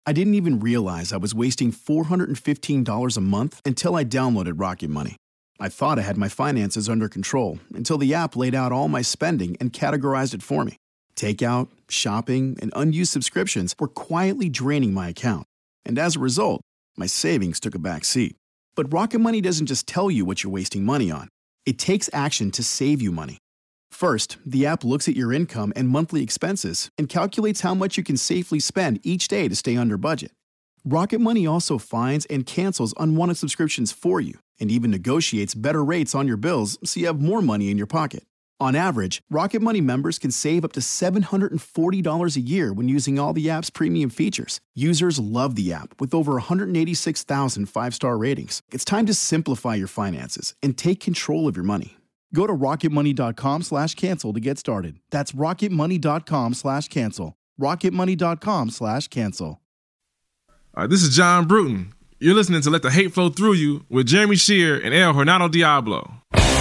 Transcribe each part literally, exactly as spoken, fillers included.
I didn't even realize I was wasting four hundred fifteen dollars a month until I downloaded Rocket Money. I thought I had my finances under control until the app laid out all my spending and categorized it for me. Takeout, shopping, and unused subscriptions were quietly draining my account. And as a result, my savings took a back seat. But Rocket Money doesn't just tell you what you're wasting money on. It takes action to save you money. First, the app looks at your income and monthly expenses and calculates how much you can safely spend each day to stay under budget. Rocket Money also finds and cancels unwanted subscriptions for you and even negotiates better rates on your bills so you have more money in your pocket. On average, Rocket Money members can save up to seven hundred forty dollars a year when using all the app's premium features. Users love the app with over one hundred eighty-six thousand five-star ratings. It's time to simplify your finances and take control of your money. Go to rocketmoney.com slash cancel to get started. That's rocketmoney.com slash cancel. rocketmoney.com slash cancel. All right, this is John Bruton. You're listening to Let the Hate Flow Through You with Jeremy Shear and El Hernando Diablo.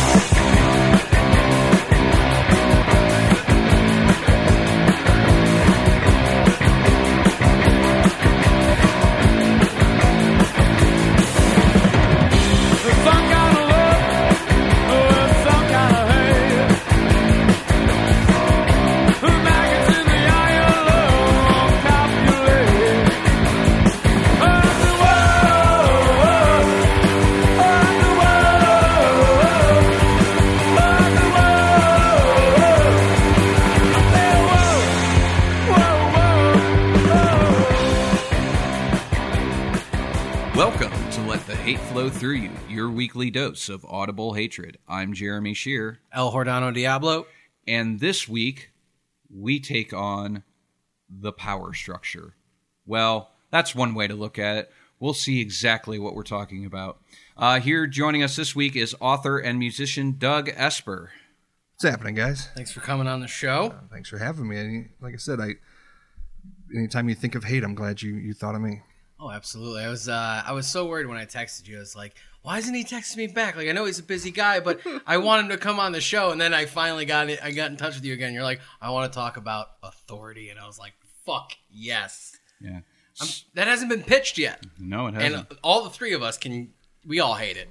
Flow Through You, your weekly dose of audible hatred. I'm Jeremy Shear. El Hordano Diablo. And this week, we take on the power structure. Well, that's one way to look at it. We'll see exactly what we're talking about. Uh, here joining us this week is author and musician Doug Esper. What's happening, guys? Thanks for coming on the show. Uh, thanks for having me. Like I said, I anytime you think of hate, I'm glad you, you thought of me. Oh, absolutely. I was uh, I was so worried when I texted you. I was like, why isn't he texting me back? Like, I know he's a busy guy, but I want him to come on the show. And then I finally got it. I got in touch with you again. You're like, I want to talk about authority. And I was like, fuck, yes. Yeah. I'm, that hasn't been pitched yet. No, it hasn't. And all the three of us can, we all hate it.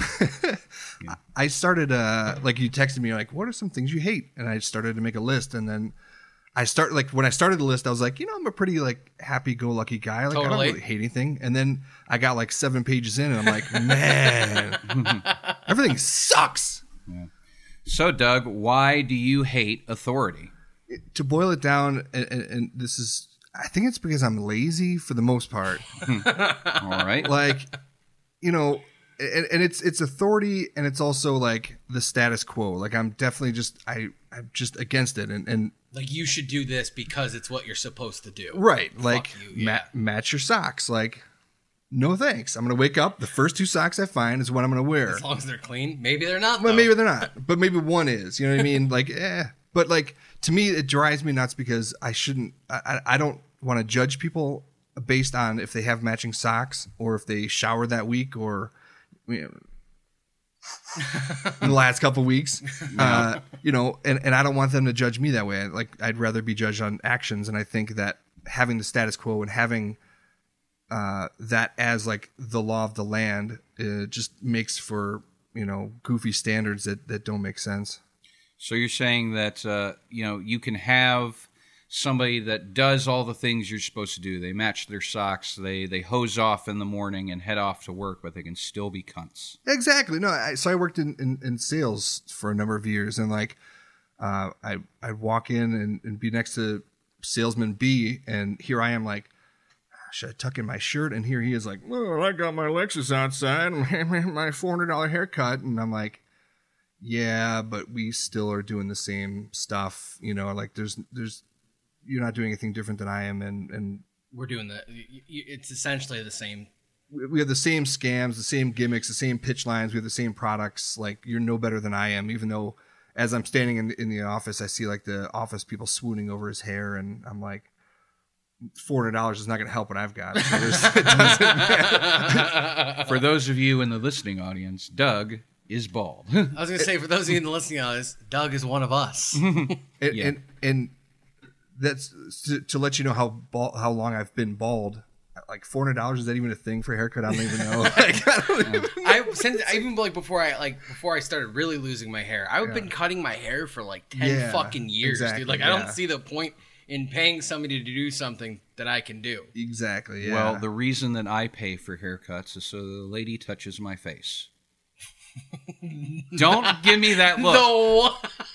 yeah. I started, uh, like you texted me, like, what are some things you hate? And I started to make a list. And then I start like when I started the list, I was like, you know, I'm a pretty like happy-go-lucky guy. Like totally. I don't really hate anything. And then I got like seven pages in, and I'm like, man, everything sucks. Yeah. So, Doug, why do you hate authority? It, to boil it down, and, and, and this is, I think it's because I'm lazy for the most part. All right. Like, you know, and, and it's it's authority, and it's also like the status quo. Like I'm definitely just I I'm just against it, and and. Like, you should do this because it's what you're supposed to do. Right. Like, you, yeah. ma- match your socks. Like, no thanks. I'm going to wake up. The first two socks I find is what I'm going to wear. As long as they're clean. Maybe they're not, Well, though. maybe they're not. But maybe one is. You know what I mean? Like, eh. But, like, to me, it drives me nuts because I shouldn't... I, I don't want to judge people based on if they have matching socks or if they shower that week or... You know, in the last couple weeks, uh, you know, and, and I don't want them to judge me that way. Like, I'd rather be judged on actions. And I think that having the status quo and having uh, that as like the law of the land uh, just makes for, you know, goofy standards that, that don't make sense. So you're saying that, uh, you know, you can have somebody that does all the things you're supposed to do. They match their socks. They they hose off in the morning and head off to work, but they can still be cunts. Exactly. No, I, so I worked in, in, in sales for a number of years, and like uh, I I'd walk in and, and be next to salesman B, and here I am like, should I tuck in my shirt? And here he is like, well, I got my Lexus outside, my four hundred dollars haircut, and I'm like, yeah, but we still are doing the same stuff, you know. Like there's there's you're not doing anything different than I am, and, and we're doing the. It's essentially the same. We have the same scams, the same gimmicks, the same pitch lines. We have the same products. Like you're no better than I am, even though as I'm standing in in the office, I see like the office people swooning over his hair, and I'm like, four hundred dollars is not going to help what I've got. So it doesn't matter. For those of you in the listening audience, Doug is bald. I was going to say, for those of you in the listening audience, Doug is one of us. and, Yeah. and and that's to, to let you know how bald, how long I've been bald. like four hundred dollars. Is that even a thing for a haircut? I don't even know. Like, I don't even know. I since even like before I like before I started really losing my hair, I've yeah. been cutting my hair for like ten yeah, fucking years, exactly, dude. Like yeah. I don't see the point in paying somebody to do something that I can do. Exactly. Yeah. Well, the reason that I pay for haircuts is so the lady touches my face. Don't give me that look. No.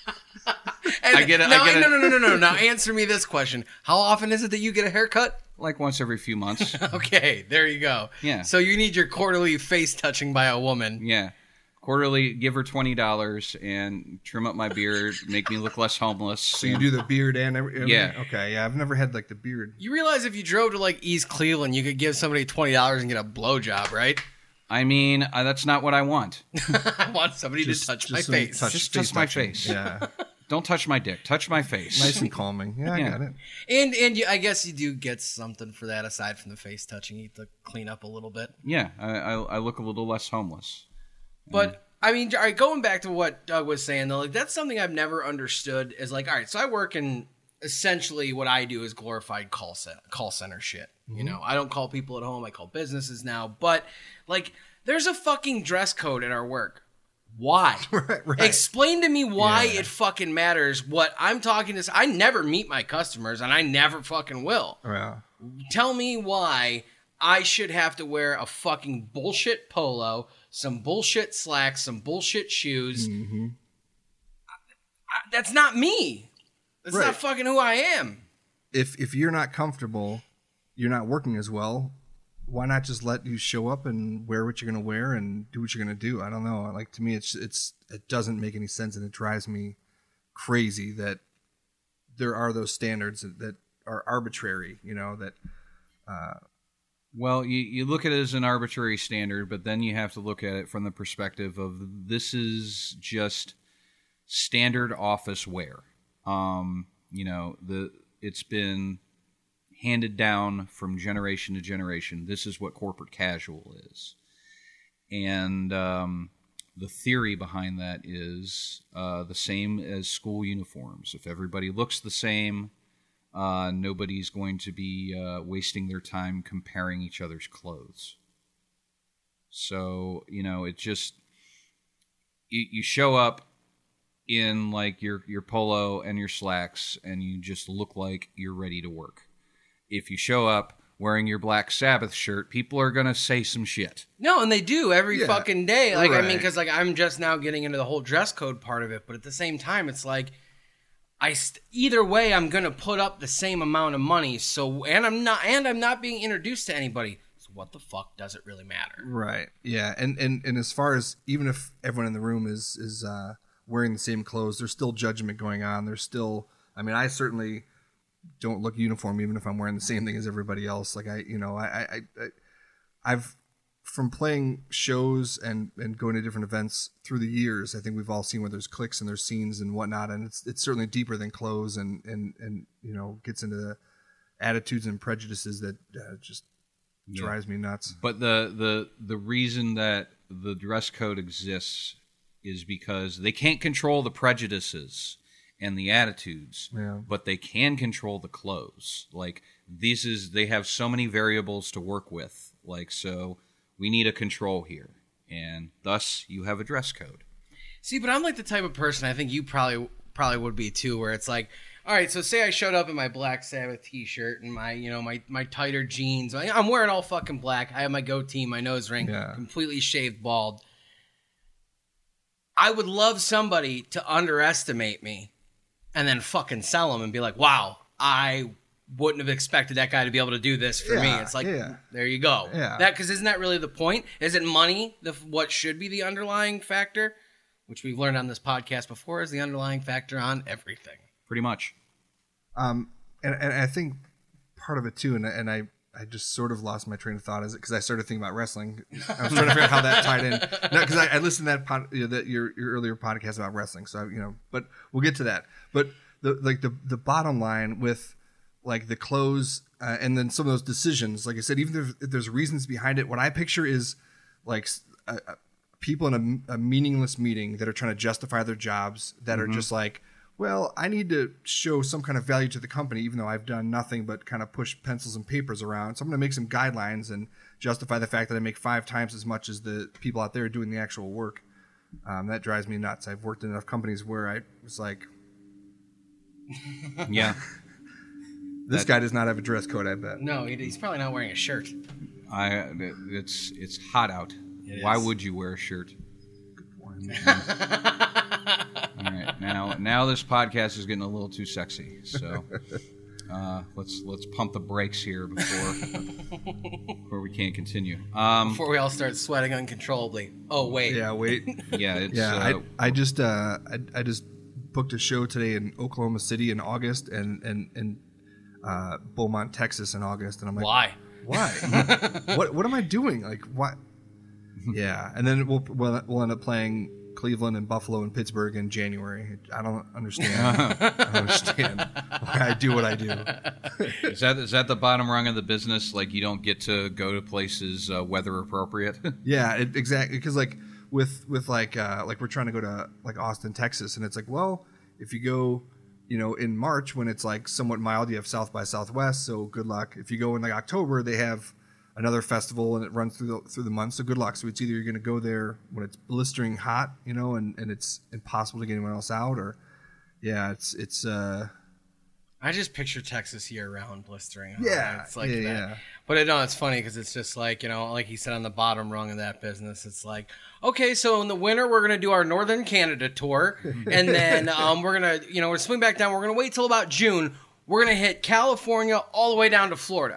I get it. Now, I get no, it. no, no, no, no. Now answer me this question: how often is it that you get a haircut? Like once every few months. Okay, there you go. Yeah. So you need your quarterly face touching by a woman. Yeah. Quarterly, give her twenty dollars and trim up my beard, make me look less homeless. So and, you do the beard and everything? Yeah. Okay, yeah. I've never had like the beard. You realize if you drove to like East Cleveland, you could give somebody twenty dollars and get a blowjob, right? I mean, uh, that's not what I want. I want somebody just, to touch just my face. Touch just face touch my touching. face. Yeah. Don't touch my dick. Touch my face. Nice and calming. Yeah, Yeah. I got it. And and you, I guess you do get something for that aside from the face touching. You have to clean up a little bit. Yeah, I, I, I look a little less homeless. But I mean, all right, going back to what Doug was saying though, like that's something I've never understood. Is like, all right, so I work in essentially what I do is glorified call center, call center shit. Mm-hmm. You know, I don't call people at home. I call businesses now. But like, there's a fucking dress code at our work. Why? Right, right. Explain to me why Yeah. it fucking matters. What I'm talking is, I never meet my customers, and I never fucking will. Yeah. Tell me why I should have to wear a fucking bullshit polo, some bullshit slacks, some bullshit shoes. Mm-hmm. I, I, that's not me. That's Right. not fucking who I am. If if you're not comfortable, you're not working as well. Why not just let you show up and wear what you're going to wear and do what you're going to do? I don't know. Like, to me, it's it's it doesn't make any sense, and it drives me crazy that there are those standards that, that are arbitrary. You know that. Uh, Well, you, you look at it as an arbitrary standard, but then you have to look at it from the perspective of this is just standard office wear. Um, you know, the it's been handed down from generation to generation. This is what corporate casual is. And um, the theory behind that is uh, the same as school uniforms. If everybody looks the same, uh, nobody's going to be uh, wasting their time comparing each other's clothes. So, you know, it just, you, you show up in like your, your polo and your slacks and you just look like you're ready to work. If you show up wearing your Black Sabbath shirt, people are going to say some shit. No, and they do every Yeah, fucking day. Like, I mean, right. because like I'm just now getting into the whole dress code part of it, but at the same time, it's like I st- either way, I'm gonna put up the same amount of money. So, and I'm not, and I'm not being introduced to anybody. So, what the fuck does it really matter? Right. Yeah. And, and and as far as even if everyone in the room is is uh, wearing the same clothes, there's still judgment going on. There's still. I mean, I certainly don't look uniform even if I'm wearing the same thing as everybody else. Like I, you know, I, I, I I've from playing shows and, and going to different events through the years. I think we've all seen where there's cliques and there's scenes and whatnot, and it's it's certainly deeper than clothes and and and you know gets into the attitudes and prejudices that uh, just Yeah. drives me nuts. But the, the the reason that the dress code exists is because they can't control the prejudices and the attitudes, Yeah. but they can control the clothes. Like these is they have so many variables to work with. Like so, we need a control here, and thus you have a dress code. See, but I'm like the type of person, I think you probably probably would be too, where it's like, all right, so say I showed up in my Black Sabbath t-shirt and my, you know, my, my tighter jeans. I- I'm wearing all fucking black. I have my goatee, my nose ring, Yeah. completely shaved bald. I would love somebody to underestimate me and then fucking sell them and be like, wow, I wouldn't have expected that guy to be able to do this for me. Yeah, It's like, yeah. there you go. Yeah. That, because isn't that really the point? Isn't money the what should be the underlying factor? Which we've learned on this podcast before is the underlying factor on everything. Pretty much. Um, and, and I think part of it too, and, and I, I just sort of lost my train of thought, is it because I started thinking about wrestling. I was trying to figure out how that tied in. No, because I, I listened to that, pod, you know, that your your earlier podcast about wrestling. So I, you know, but we'll get to that. But the like the the bottom line with like the clothes uh, and then some of those decisions, like I said, even if there's reasons behind it, what I picture is like a, a, people in a, a meaningless meeting that are trying to justify their jobs, that Mm-hmm. are just like, well, I need to show some kind of value to the company, even though I've done nothing but kind of push pencils and papers around. So I'm going to make some guidelines and justify the fact that I make five times as much as the people out there doing the actual work. Um, that drives me nuts. I've worked in enough companies where I was like, Yeah. this That- guy does not have a dress code, I bet. No, he- he's probably not wearing a shirt. I it's it's hot out. It Why is. would you wear a shirt? All right, now now this podcast is getting a little too sexy. So uh, let's let's pump the brakes here before before we can't continue. Um, Before we all start sweating uncontrollably. Oh wait. Yeah, wait. yeah, it's Yeah, uh, I I just uh I, I just booked a show today in Oklahoma City in August and and and uh, Beaumont, Texas in August, and I'm like, Why? why? what what am I doing? Like what? Yeah, and then we'll we'll, we'll end up playing Cleveland and Buffalo and Pittsburgh in January. I don't understand. I don't understand why I do what I do. is that is that the bottom rung of the business? Like you don't get to go to places uh, weather appropriate. Yeah, it, exactly. Because like with with like uh, like we're trying to go to like Austin, Texas, and it's like, well, if you go, you know, in March when it's like somewhat mild, you have South by Southwest, so good luck. If you go in like October, they have another festival and it runs through the through the month, so good luck. So it's either you're going to go there when it's blistering hot, you know, and, and it's impossible to get anyone else out, or yeah, it's it's uh I just picture Texas year round blistering. Yeah, It's like yeah, that. yeah. But it, no, it's funny because it's just like, you know, like he said on the bottom rung of that business, it's like, okay, so in the winter we're going to do our Northern Canada tour. And then um, we're going to, you know, we're swing back down. We're going to wait till about June. We're going to hit California all the way down to Florida.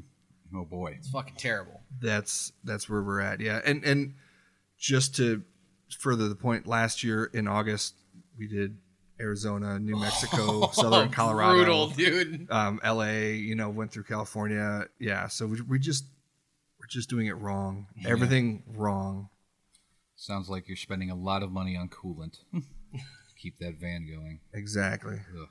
Oh boy. It's fucking terrible. that's that's where we're at. Yeah, and and just to further the point, last year in August we did Arizona, New Mexico, Southern Colorado, Brutal, dude. um, L A. You know, went through California. Yeah, so we, we just we're just doing it wrong. Everything wrong. Sounds like you're spending a lot of money on coolant. Keep that van going. Exactly. Ugh.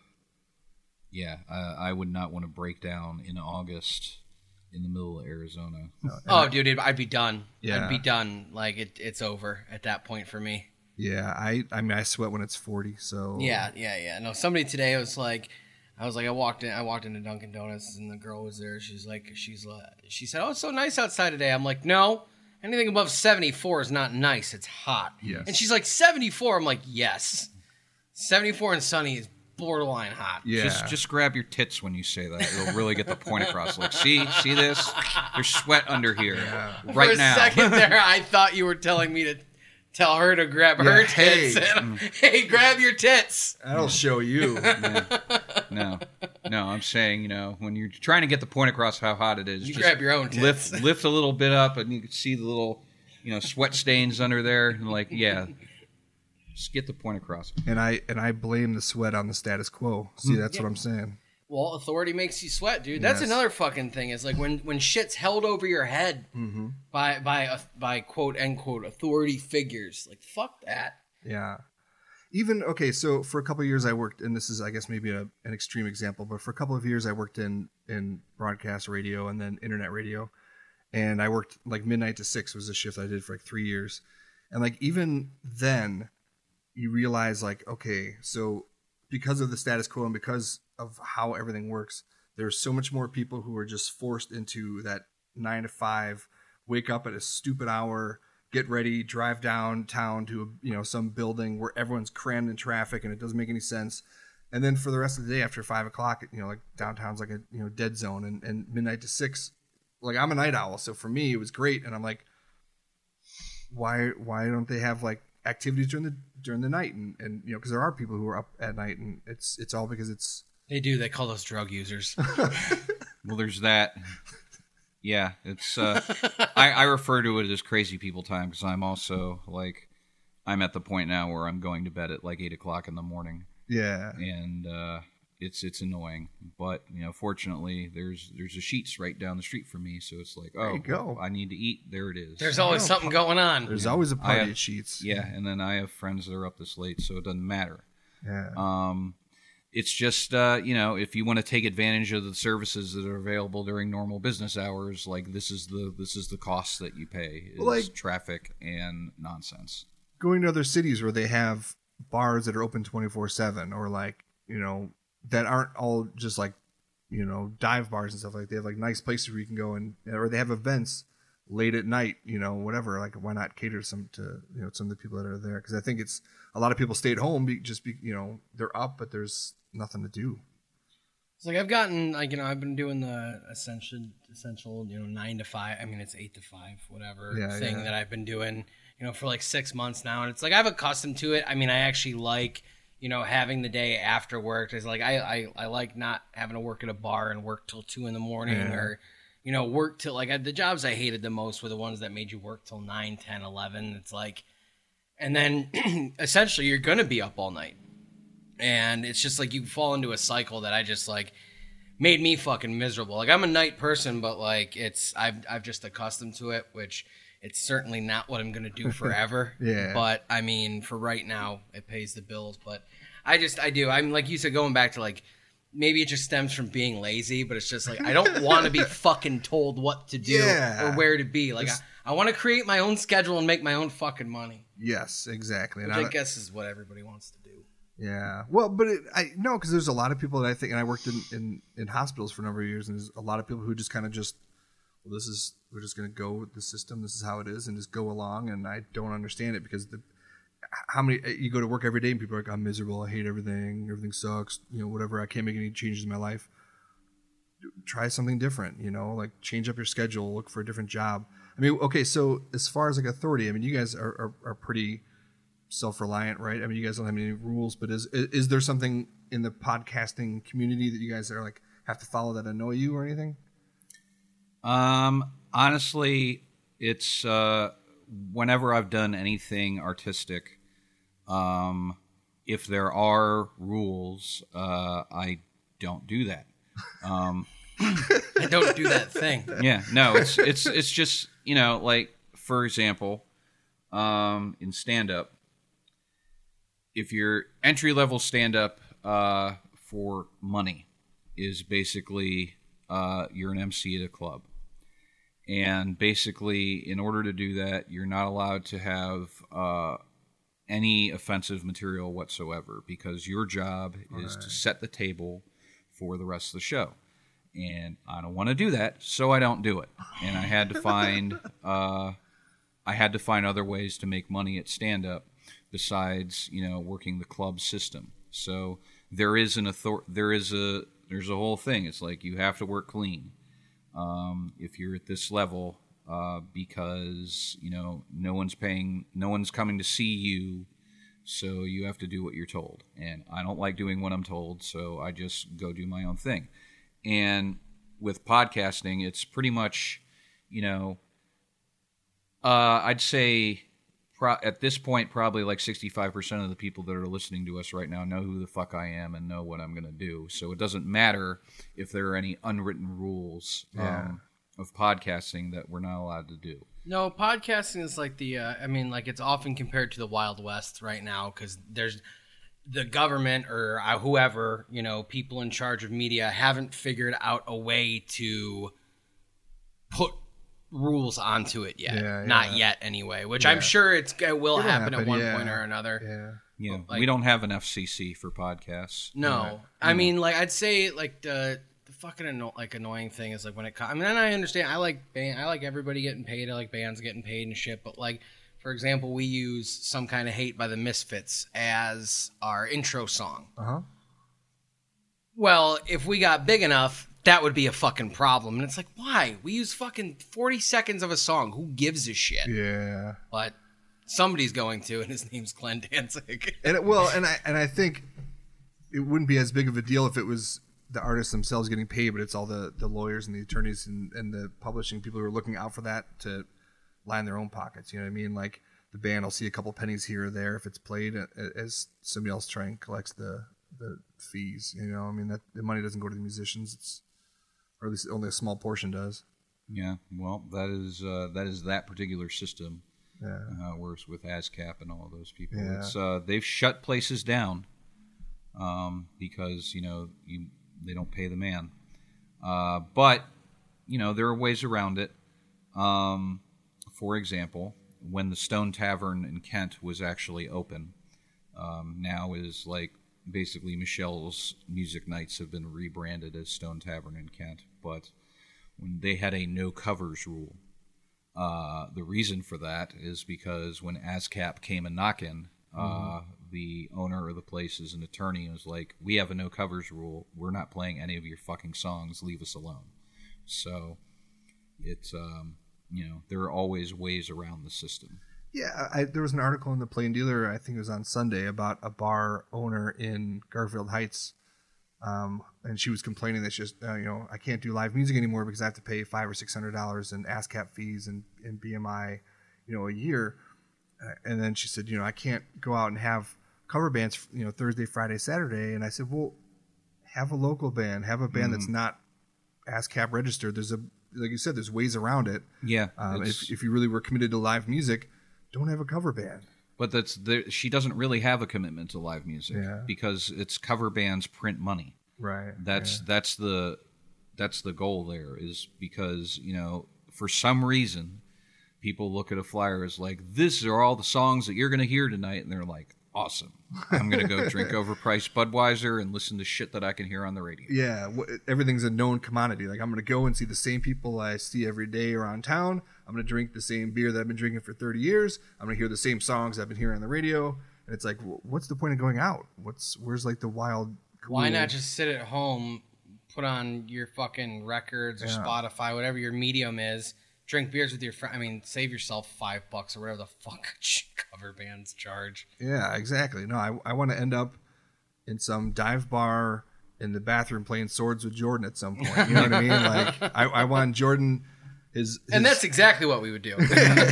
Yeah, I, I would not want to break down in August in the middle of Arizona. Oh, dude, it, I'd be done. Yeah. I'd be done. Like, it, it's over at that point for me. Yeah, I I mean I sweat when it's forty. So Yeah, yeah, yeah. No, somebody today was like, I was like, I walked in, I walked into Dunkin' Donuts, and the girl was there. She's like, she's like, she said, "Oh, it's so nice outside today." I'm like, no, anything above seventy-four is not nice. It's hot. Yes. And she's like, seventy-four. I'm like, yes, seventy-four and sunny is borderline hot. yeah. Just just grab your tits when you say that. It'll really get the point across. Like, see, see this? There's sweat under here right For a now. second there, I thought you were telling me to tell her to grab her Yeah, tits. hey. And, hey, grab your tits. That'll show you. No, no, I'm saying, you know, when you're trying to get the point across how hot it is, You just grab your own tits. lift lift a little bit up, and you can see the little, you know, sweat stains under there, and like, yeah, just get the point across. and I and I blame the sweat on the status quo. See, that's what I'm saying. Well, authority makes you sweat, dude. That's Yes. another fucking thing. Is like when when shit's held over your head Mm-hmm. by by uh, by quote unquote authority figures. Like fuck that. Yeah. Even okay, so for a couple of years I worked, and this is I guess maybe a, an extreme example, but for a couple of years I worked in in broadcast radio and then internet radio, and I worked like midnight to six was a shift I did for like three years, and like even then, you realize like okay, so because of the status quo and because of how everything works, there's so much more people who are just forced into that nine to five, wake up at a stupid hour, get ready, drive downtown to a, you know some building where everyone's crammed in traffic and it doesn't make any sense. And then for the rest of the day after five o'clock, you know, like downtown's like a you know dead zone, and, and midnight to six, like I'm a night owl, so for me it was great. And I'm like, why why don't they have like activities during the during the night? And, and you know because there are people who are up at night, and it's it's all because it's They do. They call those drug users. Well, there's that. Yeah, it's. Uh, I, I refer to it as crazy people time because I'm also like, I'm at the point now where I'm going to bed at like eight o'clock in the morning, yeah and uh, it's it's annoying. But you know, fortunately, there's there's a Sheetz right down the street from me, so it's like, oh, you go. I need to eat. There it is. There's always something going on. there's always a I party have- at Sheets. yeah, and then I have friends that are up this late, so it doesn't matter. Yeah. Um, it's just, uh, you know, if you want to take advantage of the services that are available during normal business hours, like this is the this is the cost that you pay is Well, like- traffic and nonsense. Going to other cities where they have bars that are open twenty-four seven, or like, you know, that aren't all just like, you know, dive bars and stuff. Like they have like nice places where you can go, and or they have events late at night, you know, whatever. Like why not cater some to, you know, some of the people that are there? Because I think it's a lot of people stay at home be, just be, you know, they're up, but there's nothing to do. It's like I've gotten, like, you know, I've been doing the essential, essential, you know, nine to five. I mean, it's eight to five, whatever Yeah, thing yeah. that I've been doing, you know, for like six months now. And it's like I've accustomed to it. I mean, I actually like, you know, having the day after work. It's like I, I, I like not having to work at a bar and work till two in the morning Yeah. or, you know, work till like I, the jobs I hated the most were the ones that made you work till nine, ten, eleven. It's like, and then essentially you're going to be up all night. And it's just like you fall into a cycle that I just like made me fucking miserable. Like I'm a night person, but like it's I've I've just accustomed to it, which it's certainly not what I'm gonna do forever. Yeah. But I mean, for right now, it pays the bills. But I just I do. I'm like you said, going back to like maybe it just stems from being lazy, but it's just like I don't want to be fucking told what to do Yeah. or where to be. Like Just- I, I want to create my own schedule and make my own fucking money, Yes, exactly. which And I guess is what everybody wants to do. Yeah, well, but it, I no, because there's a lot of people that I think, and I worked in, in, in hospitals for a number of years, and there's a lot of people who just kind of just, well, this is we're just going to go with the system. This is how it is, and just go along. And I don't understand it because the how many you go to work every day and people are like, I'm miserable, I hate everything, everything sucks, you know, whatever. I can't make any changes in my life. Try something different, you know, like change up your schedule, look for a different job. I mean, okay, so as far as like authority, I mean, you guys are are, are pretty self-reliant, right? I mean, you guys don't have any rules, but is is there something in the podcasting community that you guys are like have to follow that annoy you or anything? Um, honestly, it's uh, whenever I've done anything artistic, um, if there are rules, uh, I don't do that. Um, I don't do that thing. yeah, no, it's it's it's just, you know, like for example, um, in stand-up, if your entry-level stand-up uh, for money is basically uh, you're an M C at a club. And basically, in order to do that, you're not allowed to have uh, any offensive material whatsoever because your job is to set the table for the rest of the show. And I don't want to do that, so I don't do it. And I had to find uh, I had to find other ways to make money at stand-up besides, you know, working the club system. So there is an author- there is a there's a whole thing. It's like you have to work clean. Um, if you're at this level, uh, because, you know, no one's paying, no one's coming to see you, so you have to do what you're told. And I don't like doing what I'm told, so I just go do my own thing. And with podcasting, it's pretty much, you know, uh, I'd say pro- at this point, probably like sixty-five percent of the people that are listening to us right now know who the fuck I am and know what I'm going to do. So it doesn't matter if there are any unwritten rules um, of podcasting that we're not allowed to do. No, podcasting is like the, uh, I mean, like it's often compared to the Wild West right now because there's the government or uh, whoever, you know, people in charge of media haven't figured out a way to put rules onto it yet. Yeah, Not yeah. yet anyway, which Yeah. I'm sure it's, it will It'll happen, at happen, one yeah. point or another. Yeah. You know, Like- we don't have an F C C for podcasts. No, I mean, like I'd say, like the the fucking anno- like annoying thing is like when it. Co- I mean, and I understand. I like band. I like everybody getting paid. I like bands getting paid and shit. But like, for example, we use "Some Kind of Hate" by the Misfits as our intro song. Uh huh. Well, if we got big enough, that would be a fucking problem. And it's like, why? We use fucking forty seconds of a song. Who gives a shit? Yeah. But somebody's going to, and his name's Glenn Danzig. And it, well, and I and I think it wouldn't be as big of a deal if it was the artists themselves getting paid, but it's all the, the lawyers and the attorneys and, and the publishing people who are looking out for that to line their own pockets. You know what I mean? Like the band will see a couple pennies here or there if it's played, as somebody else try and collects the the fees. You know, I mean that the money doesn't go to the musicians. It's or at least only a small portion does. Yeah, well, that is uh, that is that particular system. Yeah. Uh, works with ASCAP and all of those people. Yeah. It's uh, they've shut places down um, because you know you they don't pay the man. Uh, but you know there are ways around it. Um, for example, when the Stone Tavern in Kent was actually open, um, now is like basically Michelle's Music Nights have been rebranded as Stone Tavern in Kent. But when they had a no covers rule, uh, the reason for that is because when ASCAP came a knocking, uh, mm-hmm. the owner of the place is an attorney and was like, we have a no covers rule. We're not playing any of your fucking songs. Leave us alone. So it's, um, you know, there are always ways around the system. Yeah, I, there was an article in the Plain Dealer, I think it was on Sunday, about a bar owner in Garfield Heights. Um, and she was complaining that just, uh, you know, I can't do live music anymore because I have to pay five or six hundred dollars in ASCAP fees and, and B M I, you know, a year. Uh, and then she said, you know, I can't go out and have cover bands, you know, Thursday, Friday, Saturday. And I said, well, have a local band, have a band mm-hmm. that's not ASCAP registered. There's a, like you said, there's ways around it. Yeah. Um, if if you really were committed to live music, don't have a cover band. But that's the, she doesn't really have a commitment to live music yeah. because it's cover bands print money. Right. That's yeah. that's the that's the goal there, is because, you know, for some reason people look at a flyer as like, this are all the songs that you're going to hear tonight, and they're like, awesome. I'm going to go drink overpriced Budweiser and listen to shit that I can hear on the radio. Yeah, everything's a known commodity. Like, I'm going to go and see the same people I see every day around town. I'm going to drink the same beer that I've been drinking for thirty years. I'm going to hear the same songs I've been hearing on the radio. And it's like, what's the point of going out? What's where's like the wild, cool... Why not just sit at home, put on your fucking records or yeah. Spotify, whatever your medium is, drink beers with your friend. I mean, save yourself five bucks or whatever the fuck cover bands charge. Yeah, exactly. No, I, I want to end up in some dive bar in the bathroom playing Swords with Jordan at some point. You know what I mean? Like, I, I want Jordan... His, his... And that's exactly what we would do.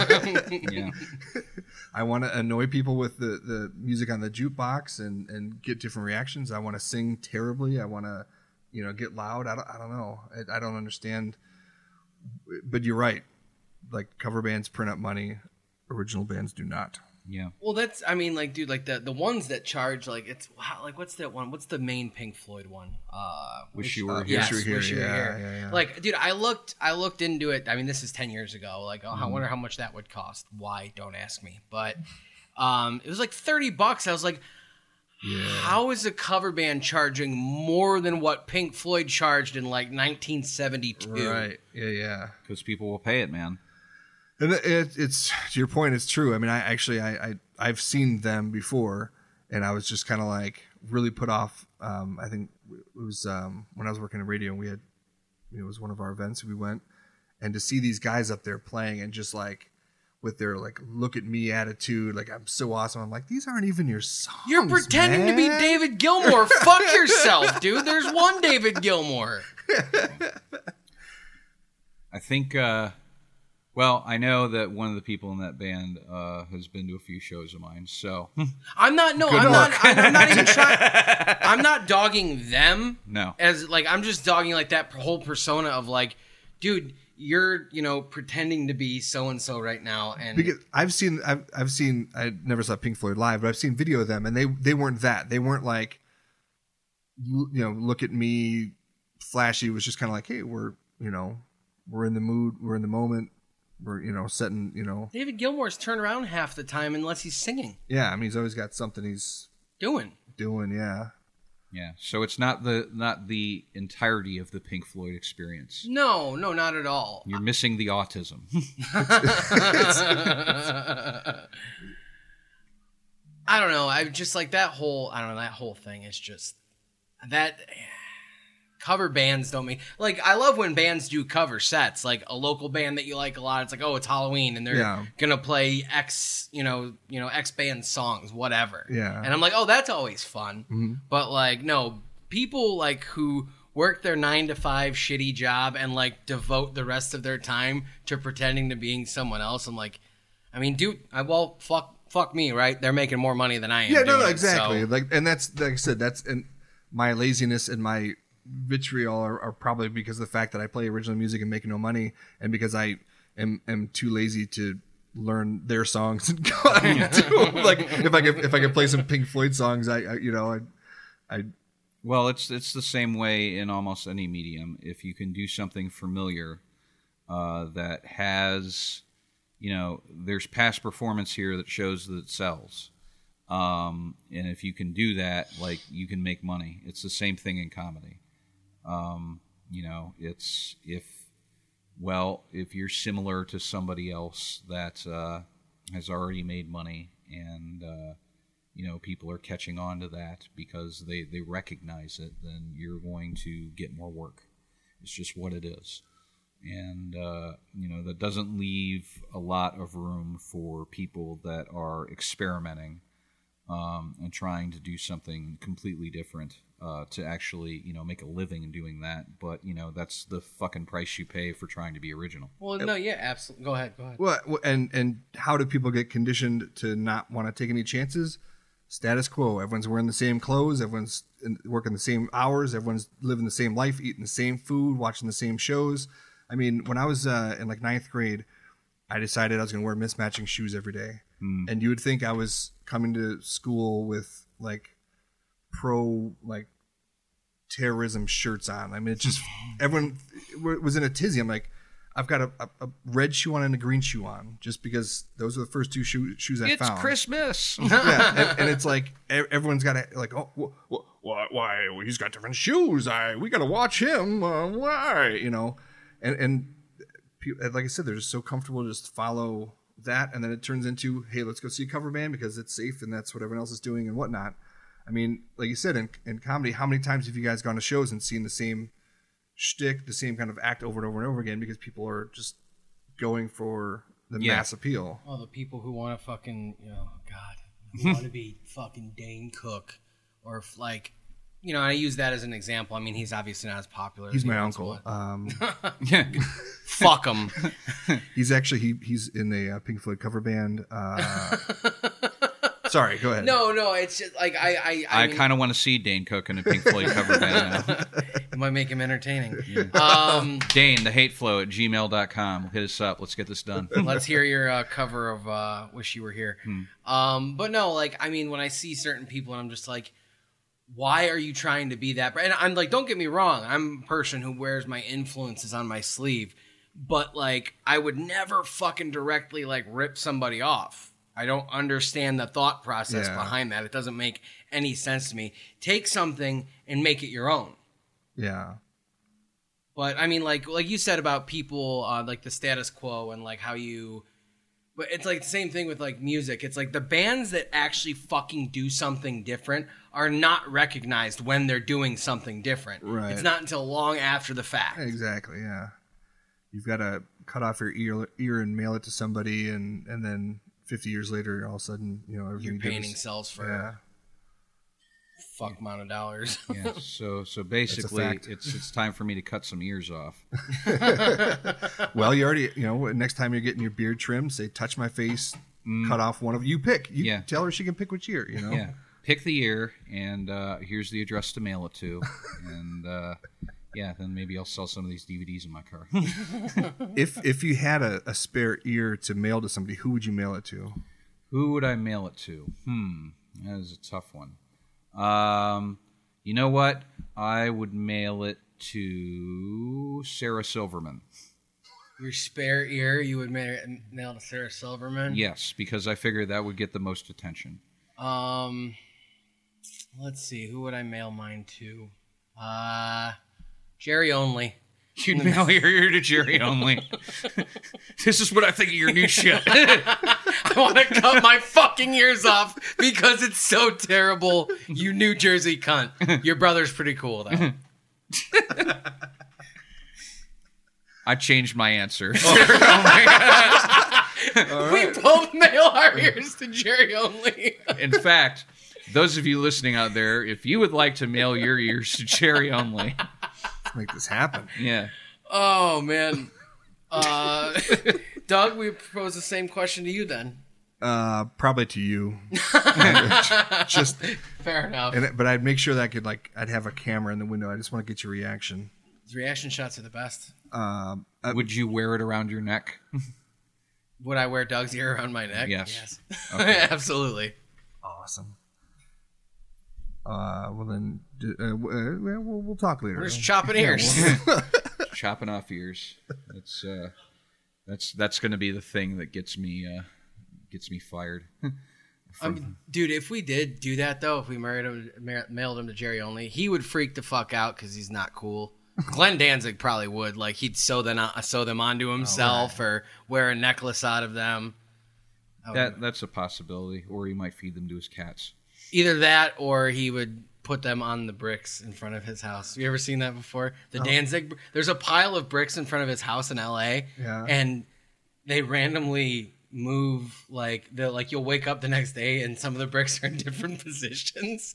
yeah. I want to annoy people with the, the music on the jukebox and, and get different reactions. I want to sing terribly. I want to, you know, get loud. I don't, I don't know. I, I don't understand. But you're right. Like, cover bands print up money. Original bands do not. Yeah. Well, that's, I mean, like, dude, like the, the ones that charge, like, it's, wow, like, what's that one? What's the main Pink Floyd one? Uh, Wish You Were uh, Here. Yes, Wish You Were Wish You Were Here. Here. Yeah, yeah, yeah. Like, dude, I looked, I looked into it. I mean, this is ten years ago. Like, oh, Mm-hmm. I wonder how much that would cost. Why? Don't ask me. But um, it was like thirty bucks. I was like, Yeah. how is a cover band charging more than what Pink Floyd charged in like nineteen seventy-two? Right. Yeah, yeah. Because people will pay it, man. And it, it's, to your point, it's true. I mean, I actually, I, I I've seen them before, and I was just kind of like really put off. Um, I think it was um, when I was working in radio, and we had, you know, it was one of our events. We went, and to see these guys up there playing and just like with their like look at me attitude, like I'm so awesome. I'm like, these aren't even your songs. You're pretending man. to be David Gilmour. Fuck yourself, dude. There's one David Gilmour. I think. Uh, Well, I know that one of the people in that band uh, has been to a few shows of mine, so I'm not. No, Good I'm luck. not. I'm, I'm not even trying. I'm not dogging them. No. As like, I'm just dogging like that whole persona of like, dude, you're you know pretending to be so and so right now, and Because I've seen, I've, I've seen, I never saw Pink Floyd live, but I've seen video of them, and they, they weren't that. They weren't like, you know, look at me, flashy. It was just kind of like, hey, we're, you know, we're in the mood, we're in the moment. We're, you know, setting, you know. David Gilmour's turned around half the time unless he's singing. Yeah, I mean, he's always got something he's Doing. doing. Yeah. yeah. So it's not the not the entirety of the Pink Floyd experience. No, no, not at all. You're missing the autism. I don't know. I just like that whole. I don't know. That whole thing is just that. Cover bands don't make like I love when bands do cover sets, like a local band that you like a lot. It's like, oh, it's Halloween and they're Yeah. gonna play X, you know, you know, X band songs, whatever. Yeah. And I'm like, oh, that's always fun. Mm-hmm. But like, no, people like who work their nine to five shitty job and like devote the rest of their time to pretending to being someone else. I'm like, I mean, dude, I well, fuck, fuck me, right? They're making more money than I am. Yeah, no, doing no, it, exactly. so- Like, and that's like I said, that's and my laziness and my vitriol are, are probably because of the fact that I play original music and make no money, and because I am am too lazy to learn their songs and go out and do them. Like if I could if I could play some Pink Floyd songs, I, I you know I I Well, it's it's the same way in almost any medium. If you can do something familiar uh, that has, you know, there's past performance here that shows that it sells. Um, and if you can do that, like, you can make money. It's the same thing in comedy. Um, you know, it's if, well, if you're similar to somebody else that uh, has already made money and, uh, you know, people are catching on to that because they, they recognize it, then you're going to get more work. It's just what it is. And, uh, you know, that doesn't leave a lot of room for people that are experimenting um, and trying to do something completely different uh, to actually, you know, make a living in doing that. But, you know, that's the fucking price you pay for trying to be original. Well, no, yeah, absolutely. Go ahead, go ahead. Well, and and how do people get conditioned to not want to take any chances? Status quo. Everyone's wearing the same clothes. Everyone's in, working the same hours. Everyone's living the same life, eating the same food, watching the same shows. I mean, when I was uh, in like ninth grade, I decided I was going to wear mismatching shoes every day. Mm. And you would think I was coming to school with like pro like terrorism shirts on. I mean, it just everyone was in a tizzy. I'm like, I've got a, a, a red shoe on and a green shoe on, just because those are the first two shoe, shoes I it's found. It's Christmas. Yeah, and, and it's like everyone's got to like, oh, wh- wh- why? Why? Well, he's got different shoes. I we got to watch him. Uh, why? You know, and and like I said, they're just so comfortable to just follow that, and then it turns into, hey, let's go see a cover band because it's safe and that's what everyone else is doing and whatnot. I mean, like you said, in, in comedy, how many times have you guys gone to shows and seen the same shtick, the same kind of act over and over and over again because people are just going for the yeah. mass appeal? Oh, the people who want to fucking, you know, God, who want to be fucking Dane Cook, or if, like, you know, I use that as an example. I mean, he's obviously not as popular. He's as he my once uncle. was. Um, Fuck him. He's actually he he's in a uh, Pink Floyd cover band. Uh, sorry, go ahead. No, no, it's just like I I I, I, I kind of want to see Dane Cook in a Pink Floyd cover band now. It might make him entertaining. Um, Dane, the hateflow at gmail dot com. Hit us up. Let's get this done. Let's hear your uh, cover of uh, Wish You Were Here. Hmm. Um, but no, like, I mean, when I see certain people and I'm just like, why are you trying to be that? And I'm like, don't get me wrong. I'm a person who wears my influences on my sleeve. But, like, I would never fucking directly, like, rip somebody off. I don't understand the thought process yeah. behind that. It doesn't make any sense to me. Take something and make it your own. Yeah. But, I mean, like like you said about people, uh, like, the status quo and, like, how you... But it's, like, the same thing with, like, music. It's, like, the bands that actually fucking do something different are not recognized when they're doing something different. Right. It's not until long after the fact. Exactly, yeah. You've got to cut off your ear, ear and mail it to somebody, and, and then fifty years later, all of a sudden, you know, everything Your painting is, sells for yeah. fuck amount of dollars. Yeah. So so basically, it's it's time for me to cut some ears off. Well, you already, you know, next time you're getting your beard trimmed, say, touch my face, mm. cut off one of you. Pick. You yeah. Tell her she can pick which ear. You know. Yeah. Pick the ear, and uh, here's the address to mail it to, and. Uh, Yeah, then maybe I'll sell some of these D V Ds in my car. if if you had a, a spare ear to mail to somebody, who would you mail it to? Who would I mail it to? Hmm, that is a tough one. Um, you know what? I would mail it to Sarah Silverman. Your spare ear, you would mail to Sarah Silverman? Yes, because I figured that would get the most attention. Um, let's see. Who would I mail mine to? Uh... Jerry Only. You'd mail your ear to Jerry Only. This is what I think of your new shit. I want to cut my fucking ears off because it's so terrible. You New Jersey cunt. Your brother's pretty cool, though. I changed my answer. Oh. Right. We both mail our ears to Jerry Only. In fact, those of you listening out there, if you would like to mail your ears to Jerry Only... Make this happen. Yeah. Oh, man. Uh, Doug, we propose the same question to you then. Uh, probably to you. Just fair enough. And, but I'd make sure that I could, like, I'd have a camera in the window. I just want to get your reaction. His reaction shots are the best. Um, uh, Would you wear it around your neck? Would I wear Doug's ear around my neck? Yes. Yes. Okay. Absolutely. Awesome. Uh, well then, uh, we'll, we'll talk later. We're just chopping ears. Yeah, we'll... Chopping off ears. That's uh, that's that's going to be the thing that gets me uh, gets me fired. I mean, dude, if we did do that though, if we married him, ma- mailed him to Jerry Only, he would freak the fuck out because he's not cool. Glenn Danzig probably would. Like he'd sew them uh, sew them onto himself oh, right. or wear a necklace out of them. That that's a possibility, or he might feed them to his cats. Either that, or he would put them on the bricks in front of his house. You ever seen that before? The oh. Danzig. There's a pile of bricks in front of his house in L A. Yeah. And they randomly move like the like you'll wake up the next day and some of the bricks are in different positions.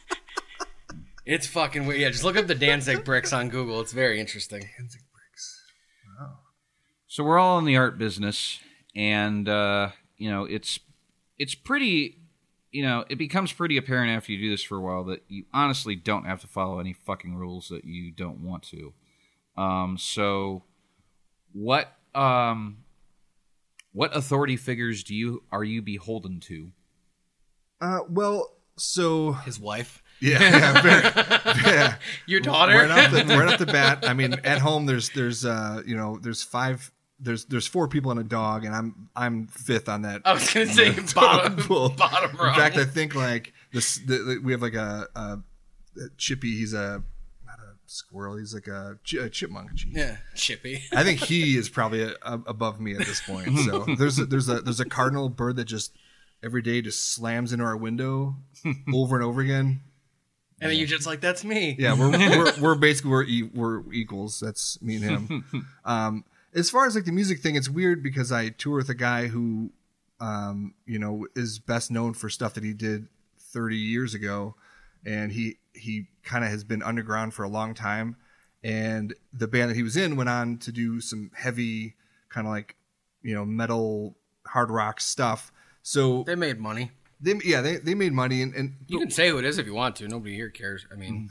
It's fucking weird. Yeah, just look up the Danzig bricks on Google. It's very interesting. Danzig bricks. Wow. So we're all in the art business, and uh, you know it's it's pretty. You know, it becomes pretty apparent after you do this for a while that you honestly don't have to follow any fucking rules that you don't want to. Um, so, what um, what authority figures do you are you beholden to? Uh, well, so his wife. Yeah, yeah, very, yeah. Your daughter. Right off, the, right off the bat. I mean, at home, there's there's uh, you know, there's five. There's there's four people and a dog, and I'm I'm fifth on that. I was gonna say bottom bottom rung. In fact, I think like this the, the, we have like a, a, a Chippy. He's a not a squirrel. He's like a, a chipmunk. Geez. Yeah, Chippy. I think he is probably a, a, above me at this point. So there's a, there's a there's a cardinal bird that just every day just slams into our window over and over again. And then you just like that's me. Yeah, we're we're, we're basically we're e- we're equals. That's me and him. Um, As far as like the music thing, it's weird because I tour with a guy who, um, you know, is best known for stuff that he did thirty years ago, and he he kind of has been underground for a long time. And the band that he was in went on to do some heavy, kind of like, you know, metal, hard rock stuff. So they made money. They yeah they they made money, and, and you can say who it is if you want to. Nobody here cares. I mean.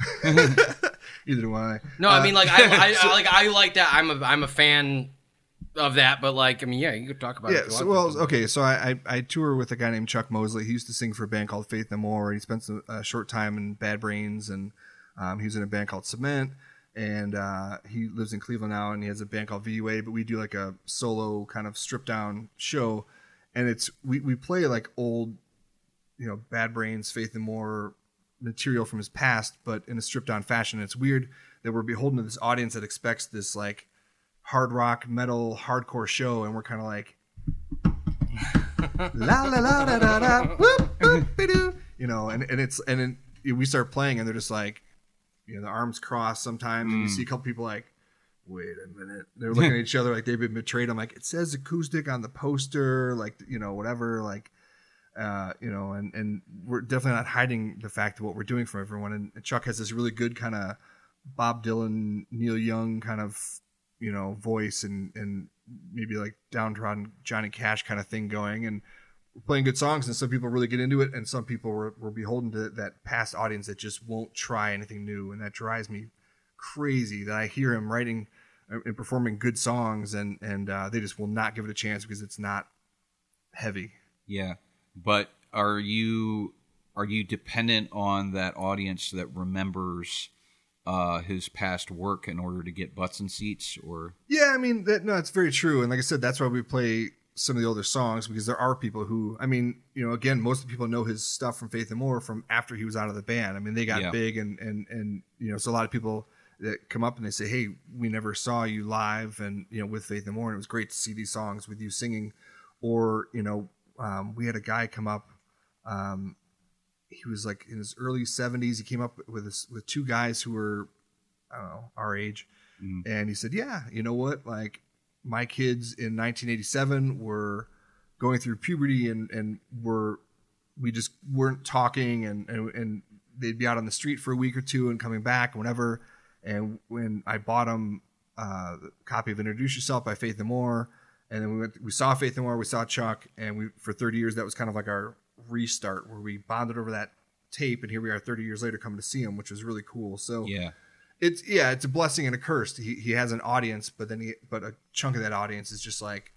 Either do I. No, uh, I mean, like I, I, so, I like I like that. I'm a I'm a fan of that, but like I mean, yeah, you could talk about yeah, it. Yeah. So, well, okay. So I, I I tour with a guy named Chuck Mosley. He used to sing for a band called Faith No More. He spent some, a short time in Bad Brains, and um, he was in a band called Cement. And uh, he lives in Cleveland now, and he has a band called V U A. But we do like a solo kind of stripped down show, and it's we we play like old, you know, Bad Brains, Faith No More material from his past, but in a stripped down fashion. It's weird that we're beholden to this audience that expects this like hard rock, metal, hardcore show, and we're kind of like la la la da da da whoop whoop doo, you know, and and it's and then we start playing, and they're just like, you know, the arms crossed sometimes, mm. and you see a couple people like, wait a minute, they're looking at each other like they've been betrayed. I'm like, it says acoustic on the poster, like, you know, whatever, like. Uh, you know, and, and we're definitely not hiding the fact of what we're doing from everyone. And, and Chuck has this really good kind of Bob Dylan, Neil Young kind of, you know, voice and, and maybe like downtrodden Johnny Cash kind of thing going. And we're playing good songs, and some people really get into it, and some people were, were beholden to that past audience that just won't try anything new. And that drives me crazy that I hear him writing and performing good songs, and, and uh, they just will not give it a chance because it's not heavy. Yeah. But are you are you dependent on that audience that remembers uh, his past work in order to get butts and seats? Or yeah, I mean, that, no, it's very true. And like I said, that's why we play some of the older songs, because there are people who, I mean, you know, again, most of the people know his stuff from Faith No More from after he was out of the band. I mean, they got yeah. big, and, and, and you know, so a lot of people that come up and they say, hey, we never saw you live, and, you know, with Faith No More, and it was great to see these songs with you singing. Or, you know, Um, we had a guy come up. Um, he was like in his early seventies. He came up with this, with two guys who were, I don't know, our age, mm. and he said, "Yeah, you know what? Like my kids in nineteen eighty-seven were going through puberty, and and were we just weren't talking, and and, and they'd be out on the street for a week or two and coming back, whenever. And when I bought them uh, a copy of Introduce Yourself by Faith No More." And then we went, we saw Faith No More, we saw Chuck, and we for thirty years that was kind of like our restart, where we bonded over that tape, and here we are thirty years later coming to see him, which was really cool. So yeah, it's yeah, it's a blessing and a curse. He he has an audience, but then he but a chunk of that audience is just like,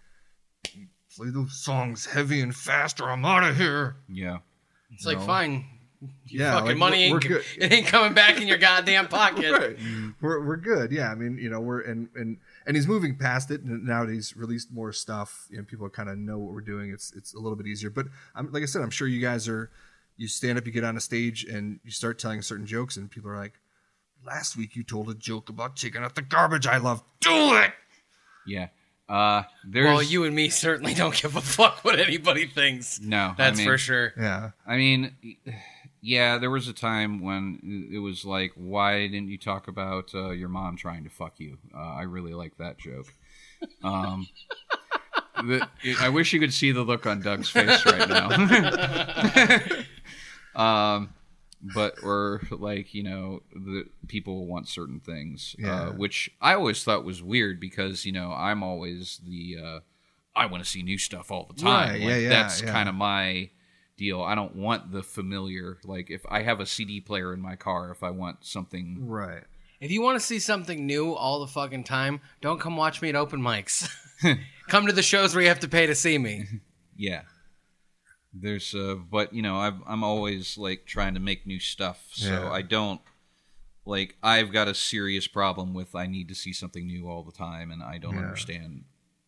play those songs heavy and fast, or I'm out of here. Yeah, it's you like know? Fine. Your yeah, fucking like, money we're, ain't, we're it ain't coming back in your goddamn pocket. Right. We're we're good. Yeah, I mean, you know, we're and and and he's moving past it. And now that he's released more stuff, you know, people kind of know what we're doing. It's it's a little bit easier. But I'm, like I said, I'm sure you guys are. You stand up, you get on a stage, and you start telling certain jokes, and people are like, "Last week you told a joke about taking out the garbage. I love. Do it." Yeah. Uh, there's, Well, you and me certainly don't give a fuck what anybody thinks. No, That's I mean, for sure. Yeah. I mean, yeah, there was a time when it was like, why didn't you talk about uh, your mom trying to fuck you? Uh, I really like that joke. Um, the, it, I wish you could see the look on Doug's face right now. um, but or like, you know, the people want certain things, Yeah. uh, which I always thought was weird because, you know, I'm always the uh, I want to see new stuff all the time. Right, Like, yeah, yeah, that's yeah. kind of my deal. I don't want the familiar. Like if I have a C D player in my car, if I want something, Right. If you want to see something new all the fucking time, don't come watch me at open mics. Come to the shows where you have to pay to see me. yeah. There's, uh, but you know, I've, I'm always like trying to make new stuff, so Yeah. I don't like. I've got a serious problem with I need to see something new all the time, and I don't Yeah. understand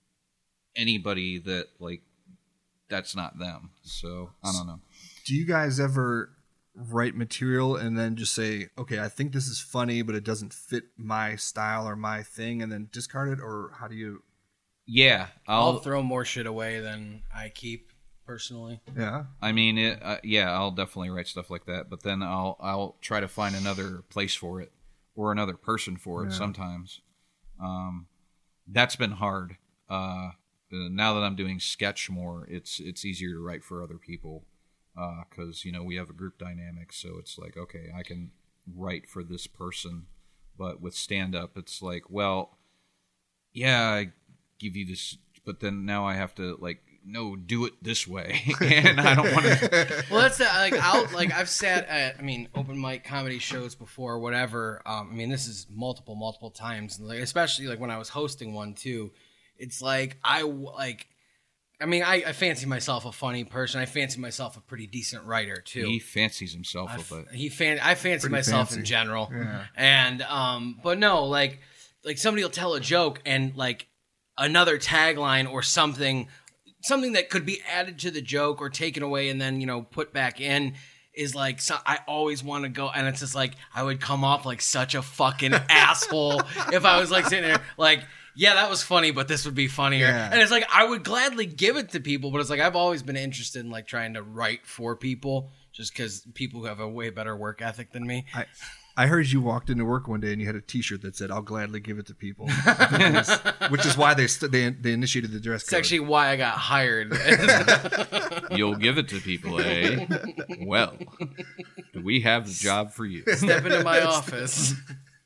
anybody that like that's not them. So I don't know. Do you guys ever write material and then just say, okay, I think this is funny, but it doesn't fit my style or my thing, and then discard it? Or how do you? Yeah, I'll I'll. throw more shit away than I keep, personally. Yeah. I mean, it, uh, yeah, I'll definitely write stuff like that, but then I'll I'll try to find another place for it or another person for it. Yeah. Sometimes, um, that's been hard. Uh, now that I'm doing sketch more, it's it's easier to write for other people because you know we have a group dynamic, so it's like okay, I can write for this person, but with stand up, it's like well, yeah, I give you this, but then now I have to like. No, do it this way, and I don't want to. Well, that's the, like I'll like I've sat at I mean open mic comedy shows before, or whatever. Um, I mean this is multiple multiple times, like, especially like when I was hosting one too. It's like I w- like. I mean, I, I fancy myself a funny person. I fancy myself a pretty decent writer too. He fancies himself I, with it. he fan I fancy Pretty myself fancy. in general. Yeah. And um but no, like like somebody will tell a joke and like another tagline or something something that could be added to the joke or taken away and then, you know, put back in is like so I always want to go and it's just like I would come off like such a fucking asshole if I was like sitting there like yeah, that was funny, but this would be funnier. Yeah. And it's like I would gladly give it to people, but it's like I've always been interested in like trying to write for people just because people who have a way better work ethic than me. I I heard you walked into work one day and you had a T-shirt that said, "I'll gladly give it to people," which, is, which is why they st- they they initiated the dress It's code. actually why I got hired. You'll give it to people, eh? Well, do we have the job for you? Step into my office.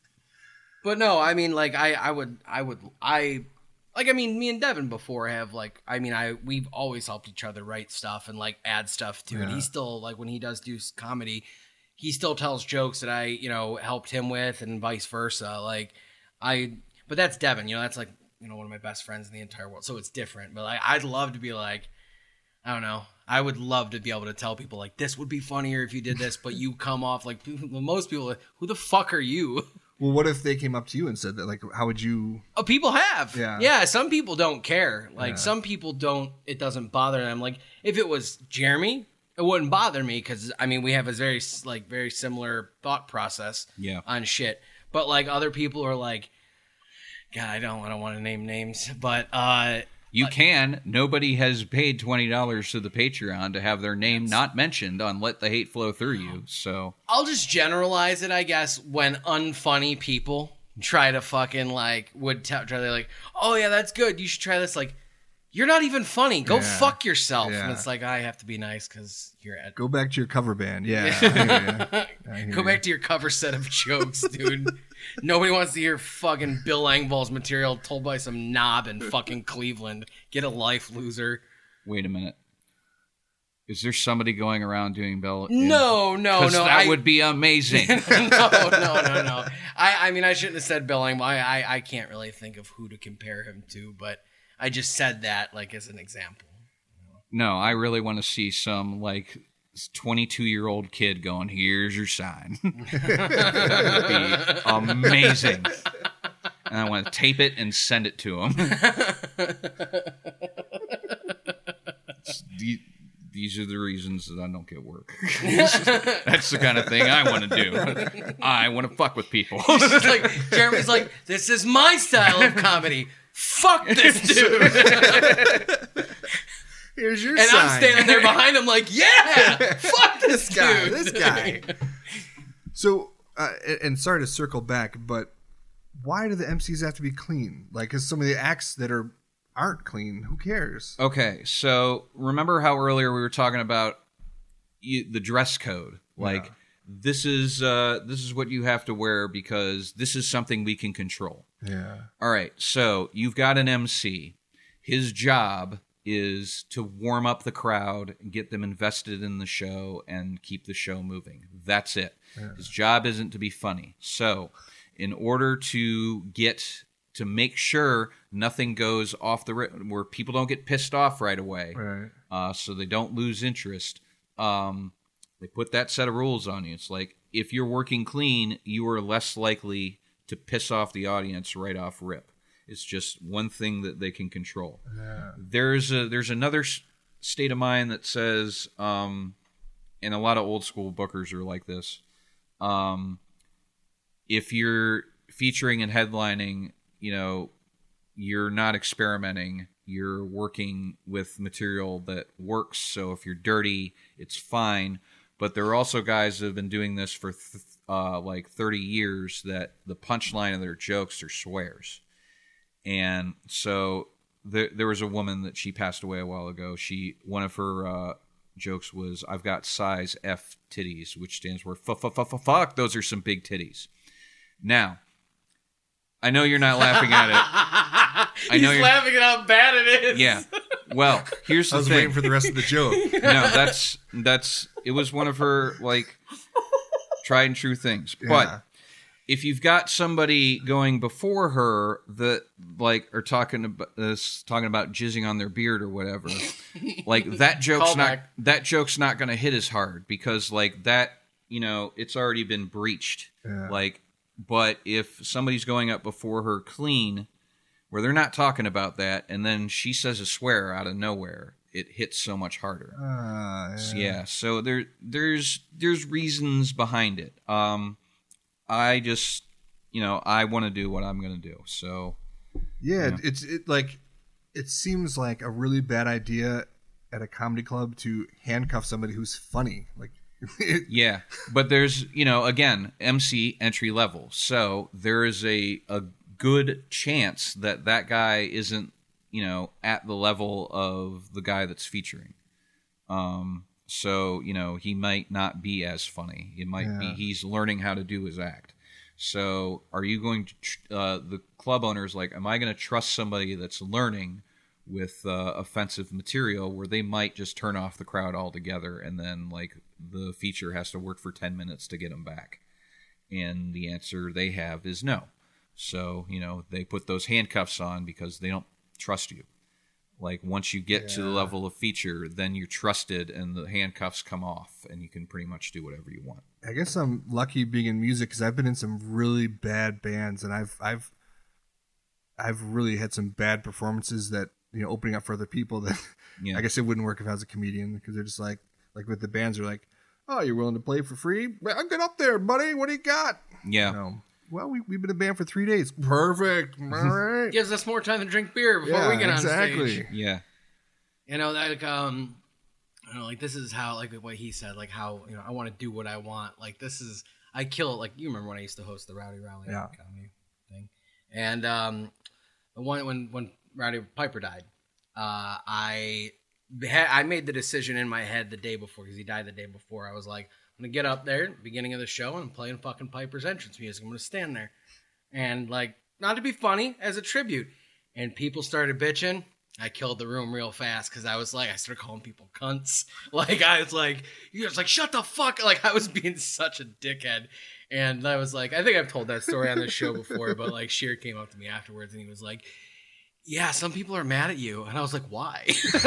But no, I mean, like I, I would, I would, I, like, I mean, me and Devin before have like, I mean, I we've always helped each other write stuff and like add stuff to it. Yeah. He still like when he does do comedy, he still tells jokes that I, you know, helped him with, and vice versa. Like I, but that's Devin. You know, that's like you know one of my best friends in the entire world. So it's different. But like, I'd love to be like. I don't know. I would love to be able to tell people like this would be funnier if you did this, but you come off like most people. Like, who the fuck are you? Well, what if they came up to you and said that? Like, how would you? Oh, people have. Yeah. Yeah. Some people don't care. Like Yeah. some people don't. It doesn't bother them. Like if it was Jeremy, it wouldn't bother me because I mean we have a very like very similar thought process. Yeah. On shit, but like other people are like, God, I don't. I don't want to name names, but uh. You can. Nobody has paid twenty dollars to the Patreon to have their name not mentioned on Let the Hate Flow Through You. So I'll just generalize it, I guess, when unfunny people try to fucking, like, would t- try to, like, oh, yeah, that's good. You should try this. Like, you're not even funny. Go Yeah. fuck yourself. Yeah. And it's like, I have to be nice because you're at. Go back to your cover band. Yeah. I hear ya. I hear Go ya. back to your cover set of jokes, dude. Nobody wants to hear fucking Bill Engvall's material told by some knob in fucking Cleveland. Get a life, loser. wait a minute. Is there somebody going around doing Bell? No, no, Because no. that I, would be amazing. no, no, no, no. I, I mean, I shouldn't have said Bill Engvall. I, I, I can't really think of who to compare him to, but I just said that like as an example. No, I really want to see some like twenty-two-year-old kid going, "Here's your sign." That would be amazing. and I want to tape it and send it to him. the, these are the reasons that I don't get work. That's the kind of thing I want to do. I want to fuck with people. It's like Jeremy's like, this is my style of comedy. Fuck this dude. Here's your And sign. I'm standing there behind him like, yeah, fuck this, This guy, dude. this guy. So, uh, and- and sorry to circle back, but why do the M Cs have to be clean? Like, because some of the acts that are aren't clean, who cares? Okay, so remember how earlier we were talking about you, the dress code? Like, Yeah. this is uh, this is what you have to wear because this is something we can control. Yeah. All right, so you've got an M C. His job is to warm up the crowd, get them invested in the show, and keep the show moving. That's it. Yeah. His job isn't to be funny. So, in order to get to make sure nothing goes off the ri- where people don't get pissed off right away, Right. uh, so they don't lose interest, um, they put that set of rules on you. It's like if you're working clean, you are less likely to piss off the audience right off rip. It's just one thing that they can control. Yeah. There's a there's another s- state of mind that says, um, and a lot of old school bookers are like this. Um, if you're featuring and headlining, you know, you're not experimenting. You're working with material that works. So if you're dirty, it's fine. But there are also guys that have been doing this for th- uh, like thirty years that the punchline of their jokes are swears. And so there, there was a woman that she passed away a while ago. She one of her uh, jokes was, "I've got size F titties," which stands for f f f fuck. Those are some big titties. Now, I know you're not laughing at it. I know He's you're laughing at how bad it is. Yeah. Well, here's the I was thing. waiting for the rest of the joke. No, that's that's it was one of her like tried and true things. Yeah. But if you've got somebody going before her that like are talking about uh, talking about jizzing on their beard or whatever, like that joke's not Callback. that joke's not going to hit as hard because like that, you know, it's already been breached. Yeah. Like, but if somebody's going up before her clean, where they're not talking about that, and then she says a swear out of nowhere, it hits so much harder. Uh, So, yeah. yeah, so there there's there's reasons behind it. Um, I just, you know, I want to do what I'm going to do. So, Yeah, Yeah. it's it like it seems like a really bad idea at a comedy club to handcuff somebody who's funny. Like, it, yeah, but there's, you know, again, M C entry level. So there is a a good chance that that guy isn't, you know, at the level of the guy that's featuring. Um, so, you know, he might not be as funny. It might be Yeah. he's learning how to do his act. So, are you going to tr- uh, the club owner's like, am I going to trust somebody that's learning with uh, offensive material where they might just turn off the crowd altogether and then like the feature has to work for ten minutes to get them back? And the answer they have is no. So, you know, they put those handcuffs on because they don't trust you. Like once you get to the Yeah. level of feature, then you're trusted and the handcuffs come off and you can pretty much do whatever you want. I guess I'm lucky being in music because I've been in some really bad bands, and I've I've I've really had some bad performances that, you know, opening up for other people that Yeah. I guess it wouldn't work if I was a comedian because they're just like like with the bands are like, oh, you're willing to play for free? Well, get up there, buddy. What do you got? Yeah. You know, well, we, we've been a band for three days. Perfect. All right. Gives us more time to drink beer before Yeah, we get on exactly. stage. Yeah. You know, like um, I don't know, like this is how, like what he said, like how, you know, I want to do what I want. Like this is, I kill it. Like you remember when I used to host the Rowdy Rally Yeah. comedy thing, and um, the one when when Rowdy Piper died, uh, I had I made the decision in my head the day before because he died the day before. I was like, I'm gonna get up there, beginning of the show, and I'm playing fucking Piper's entrance music. I'm gonna stand there, and like not to be funny, as a tribute. And people started bitching. I killed the room real fast because I was like, I started calling people cunts. Like I was like, you was like, shut the fuck. Like I was being such a dickhead. And I was like, I think I've told that story on this show before, but like Sheer came up to me afterwards and he was like, yeah, some people are mad at you. And I was like, why?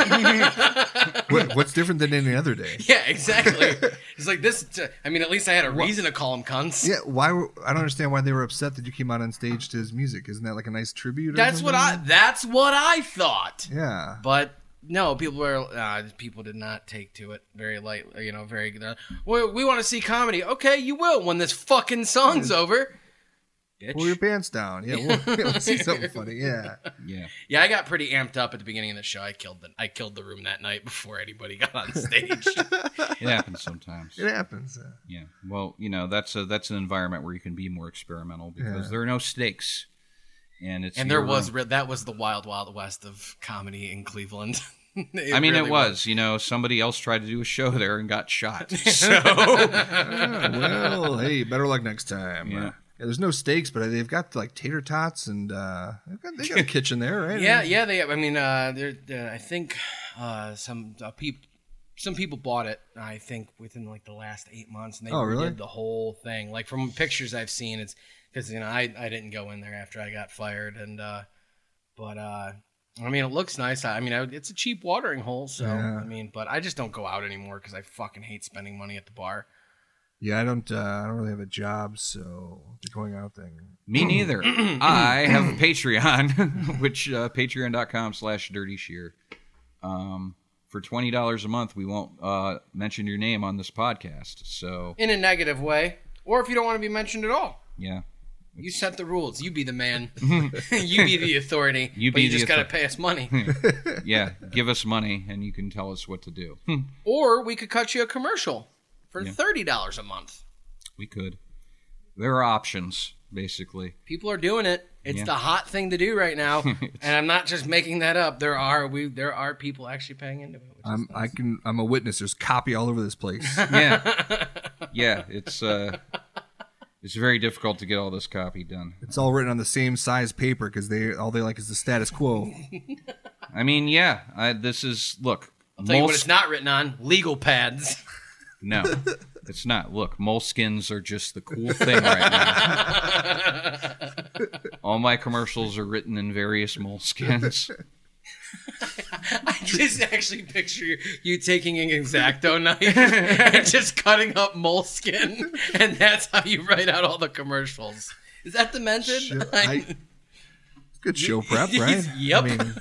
What, what's different than any other day? Yeah, exactly. It's like this. I mean, at least I had a reason to call him cunts. Yeah, why? Were, I don't understand why they were upset that you came out on stage to his music. Isn't that like a nice tribute? Or That's what I. something? That's what I thought. Yeah. But no, people were. Uh, people did not take to it very lightly. You know, very. Uh, we we want to see comedy. Okay, you will when this fucking song's over. Bitch. Pull your pants down. Yeah, we'll, we'll see something funny. Yeah. Yeah. Yeah, I got pretty amped up at the beginning of the show. I killed the I killed the room that night before anybody got on stage. It happens sometimes. It happens. Uh, Yeah. Well, you know, that's a that's an environment where you can be more experimental because Yeah. there are no stakes. And it's and there your was room. re- that was the wild wild west of comedy in Cleveland. It I mean, really it was. You know, somebody else tried to do a show there and got shot. So, yeah, well, hey, better luck next time. Yeah. Uh, yeah, there's no steaks, but they've got like tater tots and uh, they've got, they got a kitchen there, right? Yeah, yeah. They, I mean, uh, there. Uh, I think uh, some uh, people, some people bought it. I think within like the last eight months, and they Oh, really? redid the whole thing. Like from pictures I've seen, it's because you know I, I didn't go in there after I got fired, and uh, but uh, I mean it looks nice. I, I mean I, it's a cheap watering hole, so Yeah. I mean, but I just don't go out anymore because I fucking hate spending money at the bar. Yeah, I don't. Uh, I don't really have a job, so the going out thing. me neither. I have a Patreon, which uh, patreon.com slash dirty shear. Um, for twenty dollars a month, we won't uh, mention your name on this podcast. So, In a negative way, or if you don't want to be mentioned at all. yeah. You set the rules. You be the man. You be the authority. You but be you the just got to author- pay us money. Yeah, give us money and you can tell us what to do. Or we could cut you a commercial for thirty dollars a month. We could. There are options, basically. People are doing it. It's Yeah. the hot thing to do right now. And I'm not just making that up. There are we there are people actually paying into it. Which is I'm. I nice. can. I'm a witness. There's copy all over this place. Yeah. Yeah, it's uh it's very difficult to get all this copy done. It's all written on the same size paper because they all they like is the status quo. I mean, yeah, I, this is look. I'll tell you what moles- it's not written on. Legal pads. No, it's not. Look, moleskins are just the cool thing right now. All my commercials are written in various moleskins. I just actually picture you, you taking an X-Acto knife and just cutting up moleskin, and that's how you write out all the commercials. Is that the method? Show- I- Good show prep, right? Yep. I mean,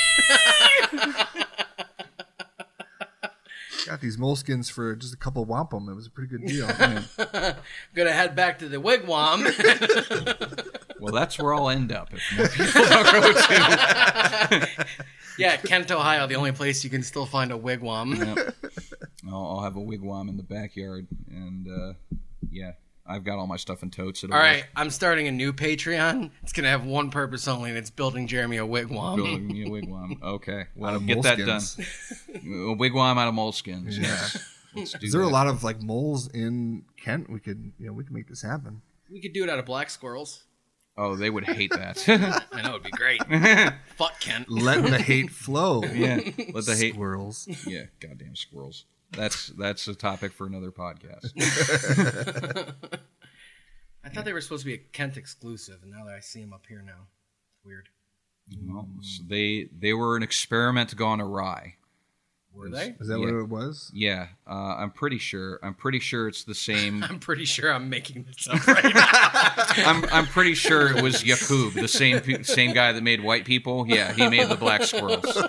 got these moleskins for just a couple of wampum. It was a pretty good deal. Man. Gonna head back to the wigwam. Well, that's where I'll end up if more people don't go to. Yeah, Kent, Ohio, the only place you can still find a wigwam. Yep. I'll, I'll have a wigwam in the backyard, and uh, yeah, I've got all my stuff in totes. It'll All right, work. I'm starting a new Patreon. It's gonna have one purpose only, and it's building Jeremy a wigwam. Building me a wigwam. Okay, well, Out of get that done. moleskins. A wigwam out of moleskins. Yes. Let's do Is there a that. lot of like moles in Kent? We could, you know, we could make this happen. We could do it out of black squirrels. Oh, they would hate that. I know it'd be great. Fuck Kent. Let the hate flow. Yeah, let the hate. Squirrels. Yeah, goddamn squirrels. That's that's a topic for another podcast. I thought they were supposed to be a Kent exclusive, and now that I see them up here now, it's weird. Well, so they they were an experiment gone awry. Were they? Is that Yeah. what it was? Yeah, uh, I'm pretty sure. I'm pretty sure it's the same. I'm pretty sure I'm making this up right now. I'm I'm pretty sure it was Yakub, the same pe- same guy that made White People. Yeah, he made the Black Squirrels.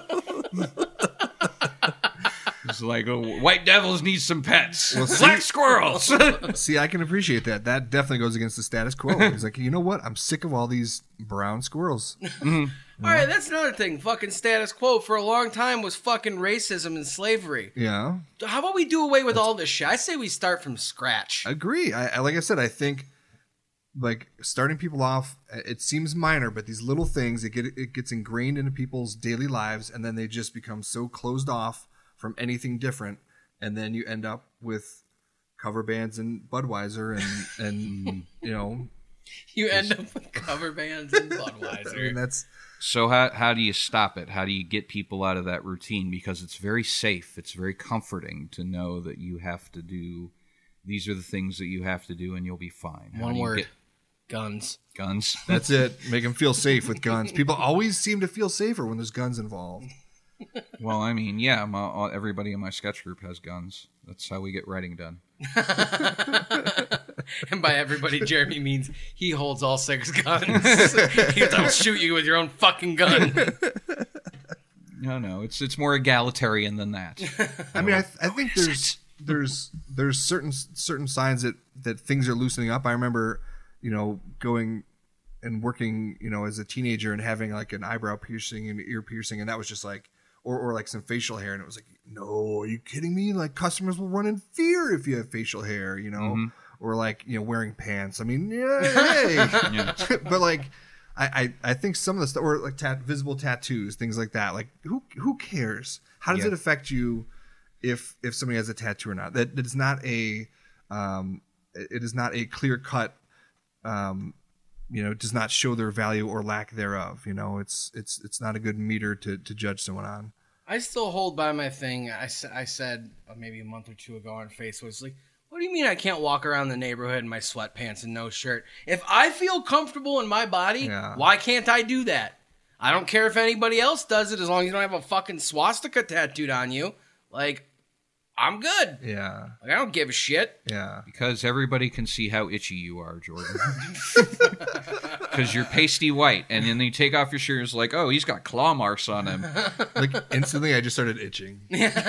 It's like, oh, white devils need some pets. Black squirrels. See, I can appreciate that. That definitely goes against the status quo. He's like, you know what? I'm sick of all these brown squirrels. All right, that's another thing. Fucking status quo for a long time was fucking racism and slavery. Yeah, How about we do away with all this shit? I say we start from scratch. I agree. I, I like I said, I think like starting people off, it seems minor, but these little things, it get it gets ingrained into people's daily lives, and then they just become so closed off from anything different, and then you end up with cover bands and Budweiser and and you know, You end up with cover bands and I mean, Budweiser. that's So how how do you stop it? How do you get people out of that routine? Because it's very safe. It's very comforting to know that you have to do. These are the things that you have to do, and you'll be fine. How One do you word. get- Guns. Guns. That's it. Make them feel safe with guns. People always seem to feel safer when there's guns involved. Well, I mean, yeah, my, everybody in my sketch group has guns. That's how we get writing done. And by everybody, Jeremy means he holds all six guns. He'll shoot you with your own fucking gun. No, no, it's it's more egalitarian than that. I mean, I, th- I think there's there's there's certain certain signs that, that things are loosening up. I remember, you know, going and working, you know, as a teenager and having like an eyebrow piercing and ear piercing, and that was just like, or or like some facial hair, and it was like, no, are you kidding me? Like customers will run in fear if you have facial hair, you know, mm-hmm. or like, you know, wearing pants. I mean, yeah, hey, yeah. But like. I, I, I think some of the stuff, or like tat, visible tattoos, things like that. Like, who who cares? How does yeah. it affect you if if somebody has a tattoo or not? That that is not a, um, it is not a clear cut, um, you know, does not show their value or lack thereof. You know, it's it's it's not a good meter to, to judge someone on. I still hold by my thing. I, I said maybe a month or two ago on Facebook. It's like, what do you mean I can't walk around the neighborhood in my sweatpants and no shirt? If I feel comfortable in my body, yeah. why can't I do that? I don't care if anybody else does it as long as you don't have a fucking swastika tattooed on you. Like, I'm good. Yeah. Like, I don't give a shit. Yeah. Because everybody can see how itchy you are, Jordan. Because you're pasty white, and then you take off your shirt, it's like, oh, he's got claw marks on him. Like, instantly I just started itching.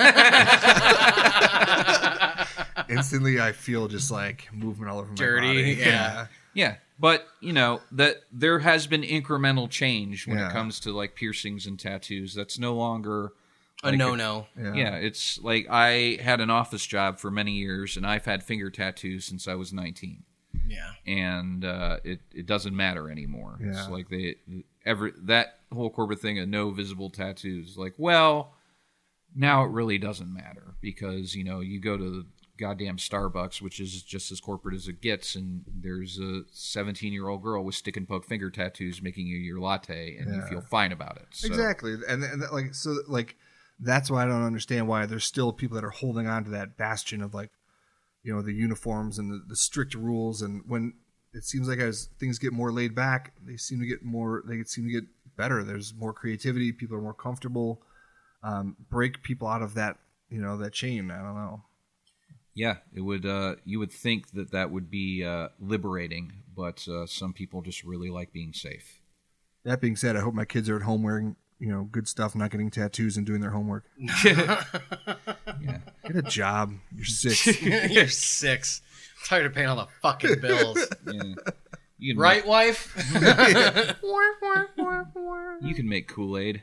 Instantly, I feel just like movement all over my dirty, body. Yeah. yeah, yeah. But you know that there has been incremental change when yeah. it comes to like piercings and tattoos. That's no longer like, a no-no. Yeah. yeah, it's like I had an office job for many years, and I've had finger tattoos since I was nineteen. Yeah, and uh, it it doesn't matter anymore. Yeah. It's like they ever that whole corporate thing of no visible tattoos. Like, well, now it really doesn't matter because you know you go to the goddamn Starbucks, which is just as corporate as it gets, and there's a seventeen-year-old girl with stick and poke finger tattoos making you your latte, and yeah. you feel fine about it. So. Exactly, and, and that, like so, like that's why I don't understand why there's still people that are holding on to that bastion of like, you know, the uniforms and the, the strict rules, and when it seems like as things get more laid back, they seem to get more, they seem to get better. There's more creativity, people are more comfortable. Um, break people out of that, you know, that chain. I don't know. Yeah, it would. Uh, you would think that that would be uh, liberating, but uh, some people just really like being safe. That being said, I hope my kids are at home wearing, you know, good stuff, not getting tattoos and doing their homework. Yeah, get a job. You're six. You're six. I'm tired of paying all the fucking bills. Yeah. You can right, make, wife? You can make Kool-Aid.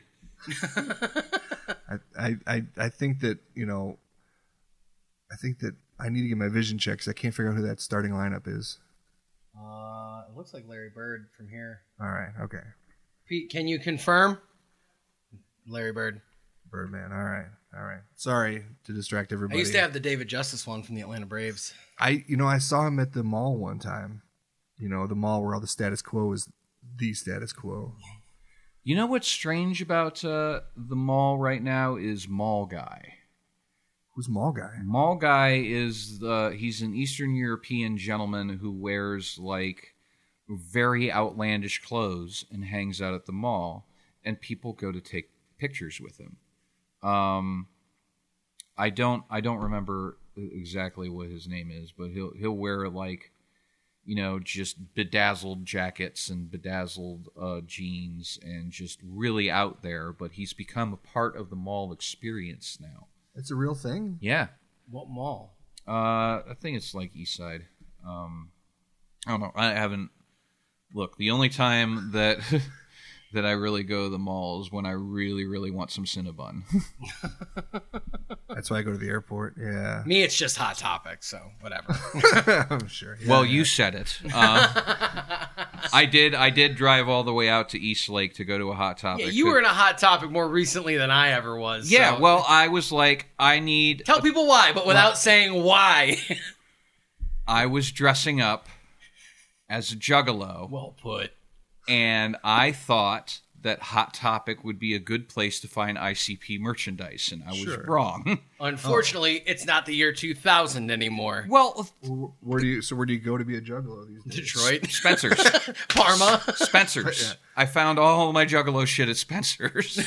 I, I, I think that, you know, I think that I need to get my vision checked because I can't figure out who that starting lineup is. Uh, it looks like Larry Bird from here. All right, okay. Pete, can you confirm? Larry Bird. Birdman, all right, all right. Sorry to distract everybody. I used to have the David Justice one from the Atlanta Braves. I, you know, I saw him at the mall one time. You know, the mall where all the status quo is the status quo. You know what's strange about uh, the mall right now is Mall Guy. Who's Mall Guy? Mall Guy is the he's an Eastern European gentleman who wears like very outlandish clothes and hangs out at the mall, and people go to take pictures with him. Um, I don't I don't remember exactly what his name is, but he'll he'll wear like, you know, just bedazzled jackets and bedazzled uh, jeans and just really out there. But he's become a part of the mall experience now. It's a real thing? Yeah. What mall? Uh, I think it's like East Side. Um, I don't know. I haven't... Look, the only time that that I really go to the mall is when I really, really want some Cinnabon. That's why I go to the airport, yeah. Me, it's just Hot Topic, so whatever. I'm sure. Yeah, well, yeah. you said it. Uh, I did I did drive all the way out to East Lake to go to a Hot Topic. Yeah, you were in a Hot Topic more recently than I ever was. Yeah, so. well, I was like, I need... Tell a, people why, but without well, saying why. I was dressing up as a juggalo. Well put. And I thought that Hot Topic would be a good place to find I C P merchandise, and I was Sure. wrong. Unfortunately, it's not the year two thousand anymore. Well, Wh- Where do you? So where do you go to be a juggalo these days? Detroit, Spencer's. Parma. Spencer's. I found all my Juggalo shit at Spencer's.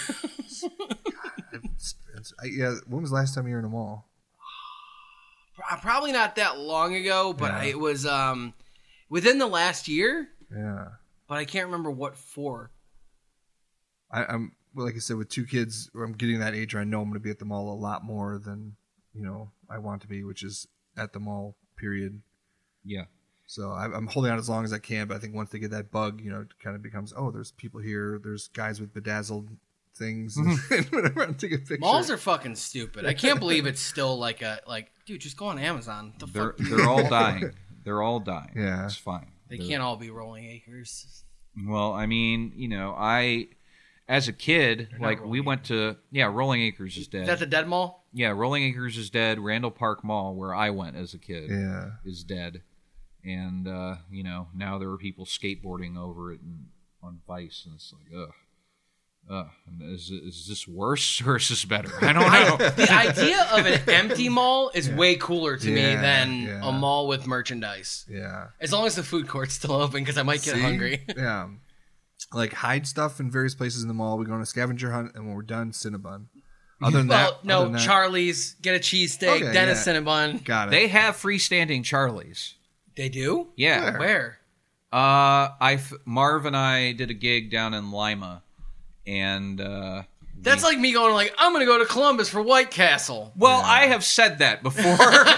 It's- I, yeah. When was the last time you were in a mall? Probably not that long ago, but Yeah. it was um, within the last year. Yeah. But I can't remember what for. I, I'm well, like I said, with two kids, I'm getting that age where I know I'm going to be at the mall a lot more than you know I want to be, which is at the mall. Period. Yeah. So I, I'm holding out as long as I can, but I think once they get that bug, you know, it kind of becomes, oh, there's people here, there's guys with bedazzled things, and whatever. I'm taking a picture. Malls are fucking stupid. I can't believe it's still like a like, dude, just go on Amazon. The They're fuck? they're all dying. They're all dying. Yeah. It's fine. They They're- can't all be rolling acres. Well, I mean, you know, I as a kid, not like we Rolling went to yeah, Rolling Acres is dead. Is that the dead mall? yeah, Rolling Acres is dead. Randall Park Mall, where I went as a kid, Yeah. is dead. And uh, you know, now there are people skateboarding over it and on Vice, and it's like, ugh. Uh, is is this worse or is this better? I don't know. The idea of an empty mall is way cooler to me Yeah, than yeah. a mall with merchandise. Yeah. As long as the food court's still open, because I might get See? hungry. Yeah. Like hide stuff in various places in the mall. We go on a scavenger hunt, and when we're done, Cinnabon. Other than Well, that, no, other than that- Charlie's, get a cheesesteak, Okay, then a yeah. Cinnabon. Got it. They have freestanding Charlies. They do? Yeah. Where? Uh, I f- Marv and I did a gig down in Lima, and uh, That's like me going like, I'm going to go to Columbus for White Castle. well, I have said that before.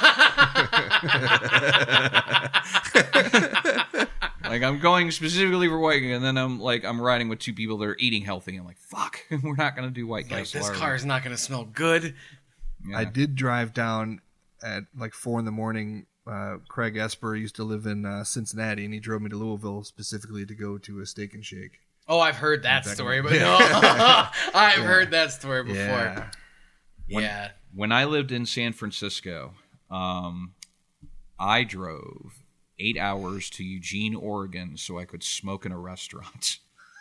Like I'm going specifically for White, and then I'm like I'm riding with two people that are eating healthy. I'm like, fuck, we're not gonna do White Like, Castle. this are we? car is not going to smell good. Yeah. I did drive down at like four in the morning. Uh, Craig Esper used to live in uh, Cincinnati, and he drove me to Louisville specifically to go to a Steak and Shake. Oh, I've heard that Back story, in- but no. I've heard that story before. Yeah. Yeah. When I lived in San Francisco, um, I drove eight hours to Eugene, Oregon, so I could smoke in a restaurant.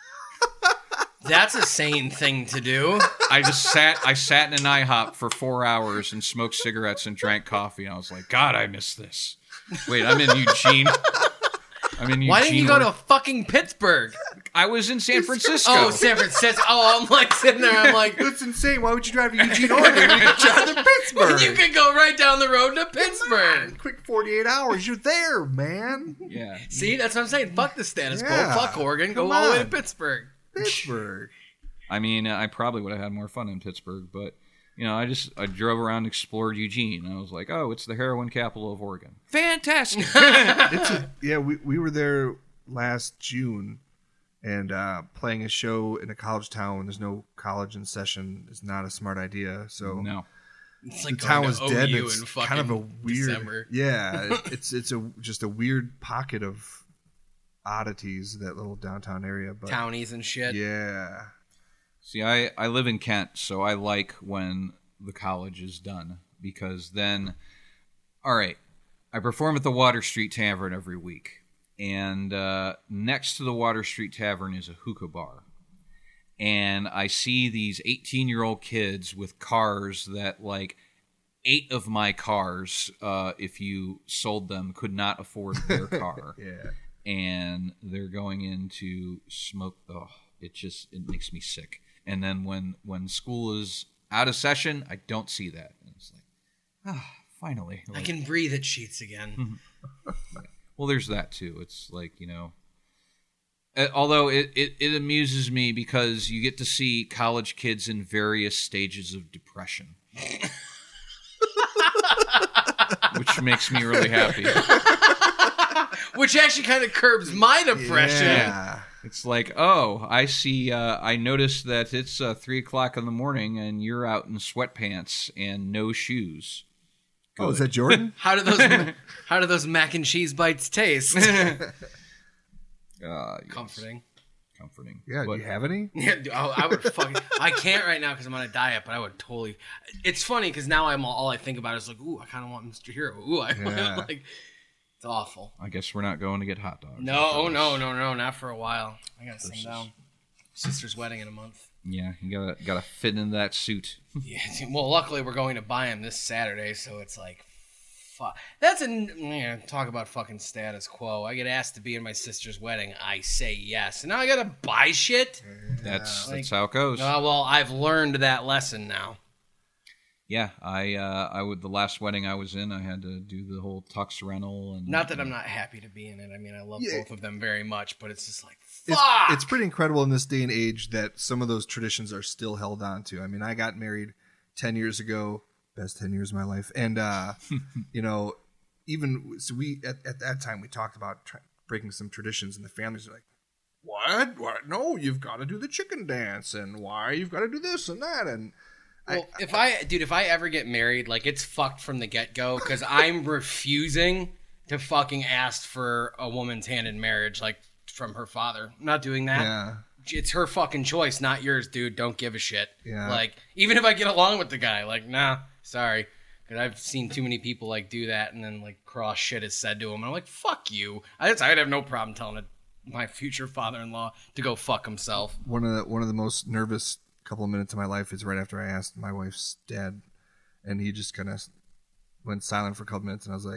That's a sane thing to do. I just sat. I sat in an IHOP for four hours and smoked cigarettes and drank coffee. And I was like, God, I miss this. Wait, I'm in Eugene. I'm in Eugene. Why didn't you go to Oregon. fucking Pittsburgh? I was in San Francisco. Oh, San Francisco. Oh, I'm like sitting there. I'm like, That's insane. Why would you drive to Eugene, Oregon when you could drive to Pittsburgh? you could go right down the road to Pittsburgh. Quick forty-eight hours. You're there, man. Yeah. See, that's what I'm saying. Fuck the status quo. Yeah. Fuck Oregon. Go Come all the way to on. Pittsburgh. Pittsburgh. I mean, I probably would have had more fun in Pittsburgh, but you know, I just I drove around, explored Eugene, and I was like, oh, it's the heroin capital of Oregon. Fantastic. It's a, yeah, we, we were there last June, and uh, playing a show in a college town when there's no college in session is not a smart idea. So No. It's like the town going was to dead. O U And it's in fucking kind of a weird, December. yeah. it- It's it's a just a weird pocket of oddities, that little downtown area. But Townies and shit. yeah, See, I, I live in Kent, so I like when the college is done because then, all right, I perform at the Water Street Tavern every week. And uh, next to the Water Street Tavern is a hookah bar. And I see these eighteen-year-old kids with cars that, like, eight of my cars, uh, if you sold them, could not afford their car. yeah. And they're going in to smoke. Oh, it just it makes me sick. And then when when school is out of session, I don't see that. And it's like, ah, finally. I Like, can breathe at Sheets again. well, there's that too. It's like, you know, uh, although it, it, it amuses me because you get to see college kids in various stages of depression. Which makes me really happy. Which actually kind of curbs my depression. Yeah. It's like, oh, I see. Uh, I noticed that it's uh, three o'clock in the morning, and you're out in sweatpants and no shoes. Oh, is that Jordan? How do those how do those mac and cheese bites taste? Uh, yes, Comforting. comforting. Yeah. But- Do you have any? Yeah, dude, oh, I would fucking. I can't right now because I'm on a diet, but I would totally. It's funny because now I'm all, all I think about is like, ooh, I kind of want Mister Hero. Ooh, I Yeah. like. It's awful. I guess we're not going to get hot dogs. No, oh no, no, no, not for a while. I gotta sing down. sister's wedding in a month. Yeah, you gotta gotta fit into that suit. Yeah. Well, luckily we're going to buy him this Saturday, so it's like, fuck. That's a yeah, talk about fucking status quo. I get asked to be in my sister's wedding, I say yes, and now I gotta buy shit. That's Like, that's how it goes. Uh, well, I've learned that lesson now. Yeah, I uh, I would the last wedding I was in, I had to do the whole tux rental and Not that I'm not happy to be in it. I mean, I love Yeah. both of them very much, but it's just like, It's, fuck. it's pretty incredible in this day and age that some of those traditions are still held on to. I mean, I got married ten years ago, best ten years of my life. And, uh, you know, even so we at, at that time, we talked about try, breaking some traditions, and the families are like, what? What? No, you've got to do the chicken dance, and why you've got to do this and that. And Well, if I, dude, if I ever get married, like, it's fucked from the get-go, because I'm refusing to fucking ask for a woman's hand in marriage, like, from her father. I'm not doing that. yeah. It's her fucking choice, not yours, dude. Don't give a shit. Yeah. Like, even if I get along with the guy, like, nah, sorry. Because I've seen too many people, like, do that, and then, like, cross shit is said to them. And I'm like, fuck you. I just, I'd have no problem telling it, my future father-in-law to go fuck himself. One of the, one of the most nervous couple of minutes of my life is right after I asked my wife's dad, and he just kind of went silent for a couple minutes, and I was like,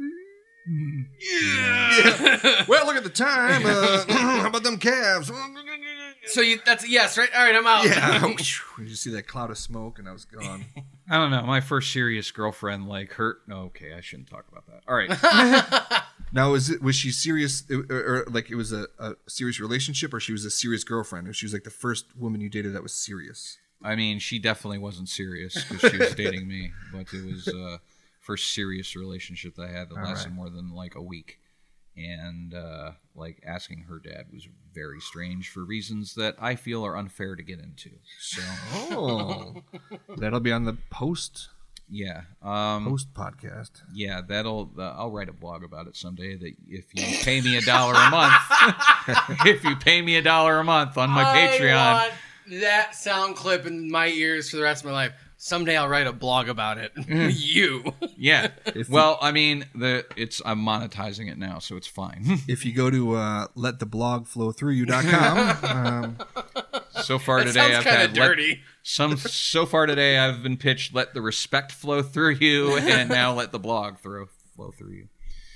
yeah. Well, look at the time. Uh, how about them calves? So you, that's a yes, right? All right, I'm out. Yeah. You just see that cloud of smoke, and I was gone. I don't know. My first serious girlfriend like hurt. Okay, I shouldn't talk about that. All right. Now, was it was she serious, or, or like it was a, a serious relationship, or she was a serious girlfriend, or she was like the first woman you dated that was serious? I mean, she definitely wasn't serious because she was dating me, but it was uh, first serious relationship that I had that All lasted right. more than like a week. And uh, like asking her dad was very strange for reasons that I feel are unfair to get into. So Oh, that'll be on the post yeah, um, post podcast. yeah, that'll. Uh, I'll write a blog about it someday. That if you pay me a dollar a month, if you pay me a dollar a month on my Patreon, I want that sound clip in my ears for the rest of my life. Someday I'll write a blog about it. You. yeah. Well, I mean, the it's I'm monetizing it now, so it's fine. If you go to uh, let the blog flow through you dot com, um, So far That today, sounds I've kind had of let- dirty. some. So far today, I've been pitched "Let the respect flow through you," and now "Let the blog throw flow through you."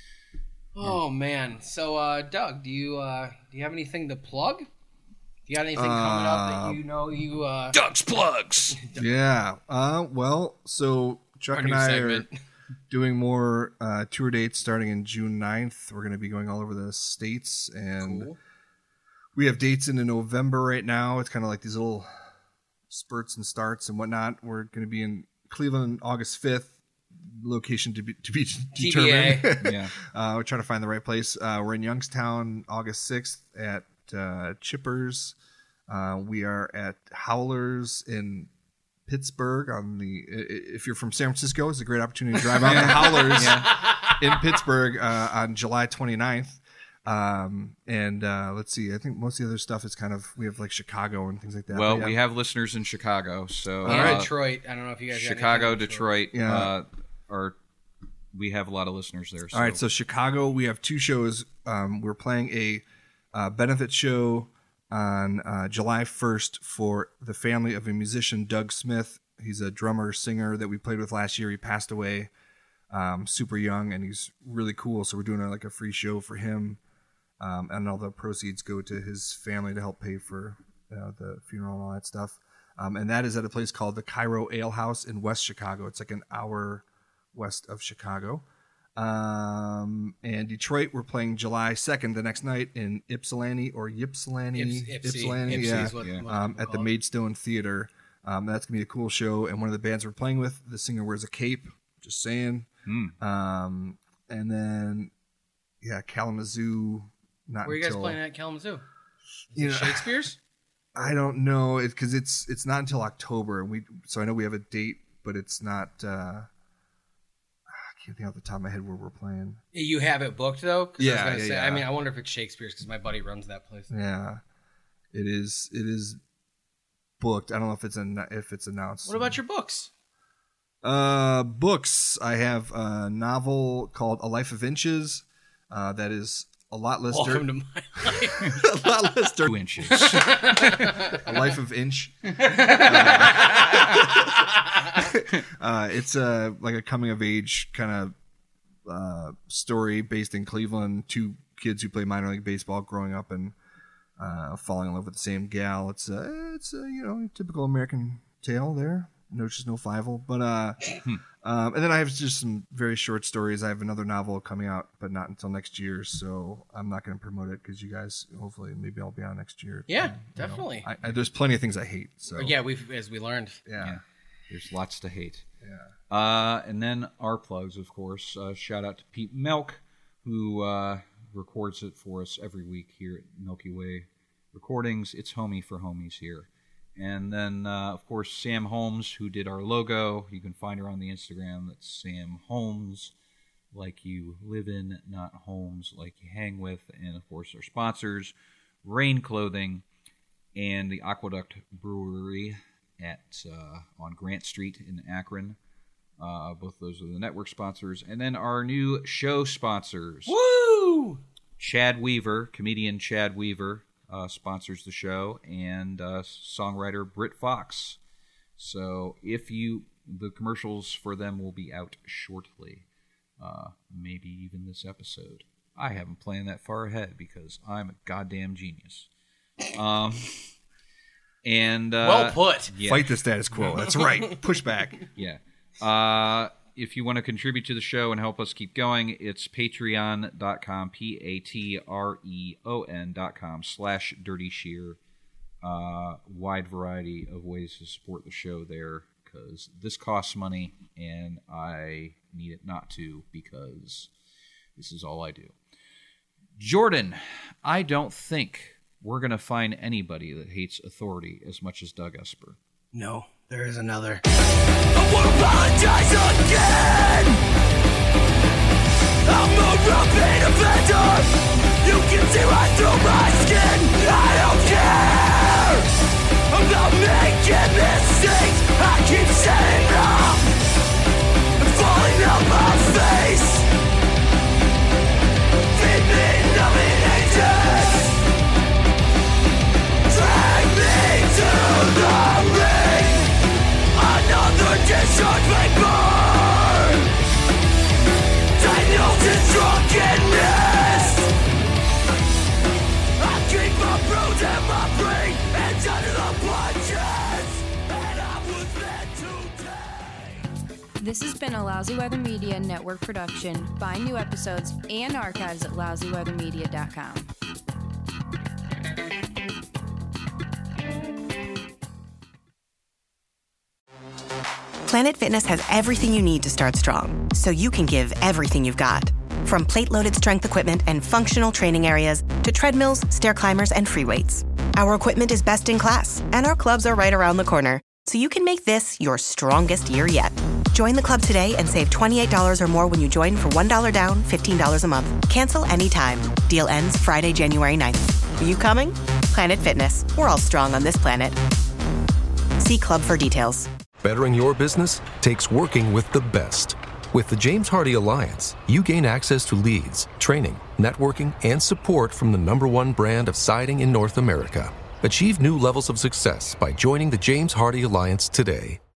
Oh man. So, uh, Doug, do you uh, do you have anything to plug? Do you got anything coming up that you know you? Uh, Doug's plugs. yeah. Uh, well, so Chuck Our and new I segment. are doing more uh, tour dates starting in June ninth. We're going to be going all over the states, and Cool. we have dates into November right now. It's kind of like these little spurts and starts and whatnot. We're going to be in Cleveland August fifth. Location to be to be T B A. determined. Yeah. uh, we're trying to find the right place. Uh, we're in Youngstown August sixth at uh, Chippers. Uh, we are at Howlers in Pittsburgh. On the if you're from San Francisco, it's a great opportunity to drive out to Howlers in Pittsburgh uh, on July twenty-ninth. Um, and uh, let's see, I think most of the other stuff is kind of we have like Chicago and things like that. Well, But yeah. we have listeners in Chicago, so And uh, Detroit. I don't know if you guys. got Chicago, anything in Detroit, Yeah. uh, are we have a lot of listeners there. So. All right, so Chicago, we have two shows. Um, we're playing a uh, benefit show on uh, July first for the family of a musician, Doug Smith. He's a drummer, singer that we played with last year. He passed away um, super young, and he's really cool. So we're doing a, like a free show for him, um, and all the proceeds go to his family to help pay for uh, the funeral and all that stuff. Um, and that is at a place called the Cairo Ale House in West Chicago. It's like an hour west of Chicago. Um, and Detroit, we're playing July second, the next night in Ypsilanti or Ypsilanti, Ips- Ipsy. Ypsilanti, Ipsy yeah, is what- Yeah. what um, people at the call it. Maidstone Theater. Um, that's gonna be a cool show. And one of the bands we're playing with, the singer wears a cape. Just saying. Hmm. Um, and then yeah, Kalamazoo. Not Where are you guys until, playing at Kalamazoo? You Is know, it Shakespeare's? I don't know because it's it's not until October. And we so I know we have a date, but it's not. Uh, I can't think off the top of my head where we're playing. You have it booked though. 'Cause I was Yeah, gonna yeah, say, yeah. I mean, I wonder if it's Shakespeare's because my buddy runs that place. Yeah, it is. It is booked. I don't know if it's an, if it's announced. What about your books? uh books? I have a novel called A Life of Inches. Uh, that is a lot less Welcome dirt. to my life. A lot less dirt. Two inches. A life of inch. Uh, uh, it's uh, like a coming of age kind of uh, story based in Cleveland. Two kids who play minor league baseball growing up and uh, falling in love with the same gal. It's uh, it's uh, you know, typical American tale there. No, just no fivel. But uh, um, and then I have just some very short stories. I have another novel coming out, but not until next year. So I'm not going to promote it because you guys, hopefully, maybe I'll be on next year. Yeah, Um, you know, definitely. I, I, there's plenty of things I hate. So Yeah, we've as we learned. yeah, Yeah. There's lots to hate. yeah. Uh, and then our plugs, of course. Uh, shout out to Pete Milk, who uh, records it for us every week here at Milky Way Recordings. It's homie for homies here. And then, uh, of course, Sam Holmes, who did our logo. You can find her on the Instagram. That's Sam Holmes, like you live in, not homes like you hang with. And, of course, our sponsors, Rain Clothing and the Aqueduct Brewery at uh, on Grant Street in Akron. Uh, both those are the network sponsors. And then our new show sponsors. Woo! Chad Weaver, comedian Chad Weaver, uh, sponsors the show, and uh, songwriter Britt Fox. So if you, the commercials for them will be out shortly, uh, maybe even this episode. I haven't planned that far ahead because I'm a goddamn genius. Um, and uh, Well put. yeah. Fight the status quo. That's right. Push back. Yeah. Uh, if you want to contribute to the show and help us keep going, it's patreon.com, P-A-T-R-E-O-N dot com slash Dirty Shear. Uh, wide variety of ways to support the show there because this costs money and I need it not to because this is all I do. Jordan, I don't think we're going to find anybody that hates authority as much as Doug Esper. No, there is another. I won't apologize again. I'm a repeat offender. You can see right through my skin. I don't care about making mistakes. I keep setting up and falling on my face. Feed me numbing agents. Drag me to the ring. Another discharge may burn. Diagnosis drunkenness. I keep my bruise and my brain and under the punches. And I was meant to take. This has been a Lousy Weather Media Network production. Find new episodes and archives at lousy weather media dot com. Planet Fitness has everything you need to start strong, so you can give everything you've got. From plate-loaded strength equipment and functional training areas to treadmills, stair climbers, and free weights. Our equipment is best in class, and our clubs are right around the corner, so you can make this your strongest year yet. Join the club today and save twenty-eight dollars or more when you join for one dollar down, fifteen dollars a month. Cancel anytime. Deal ends Friday, January ninth. Are you coming? Planet Fitness. We're all strong on this planet. See club for details. Bettering your business takes working with the best. With the James Hardie Alliance, you gain access to leads, training, networking, and support from the number one brand of siding in North America. Achieve new levels of success by joining the James Hardie Alliance today.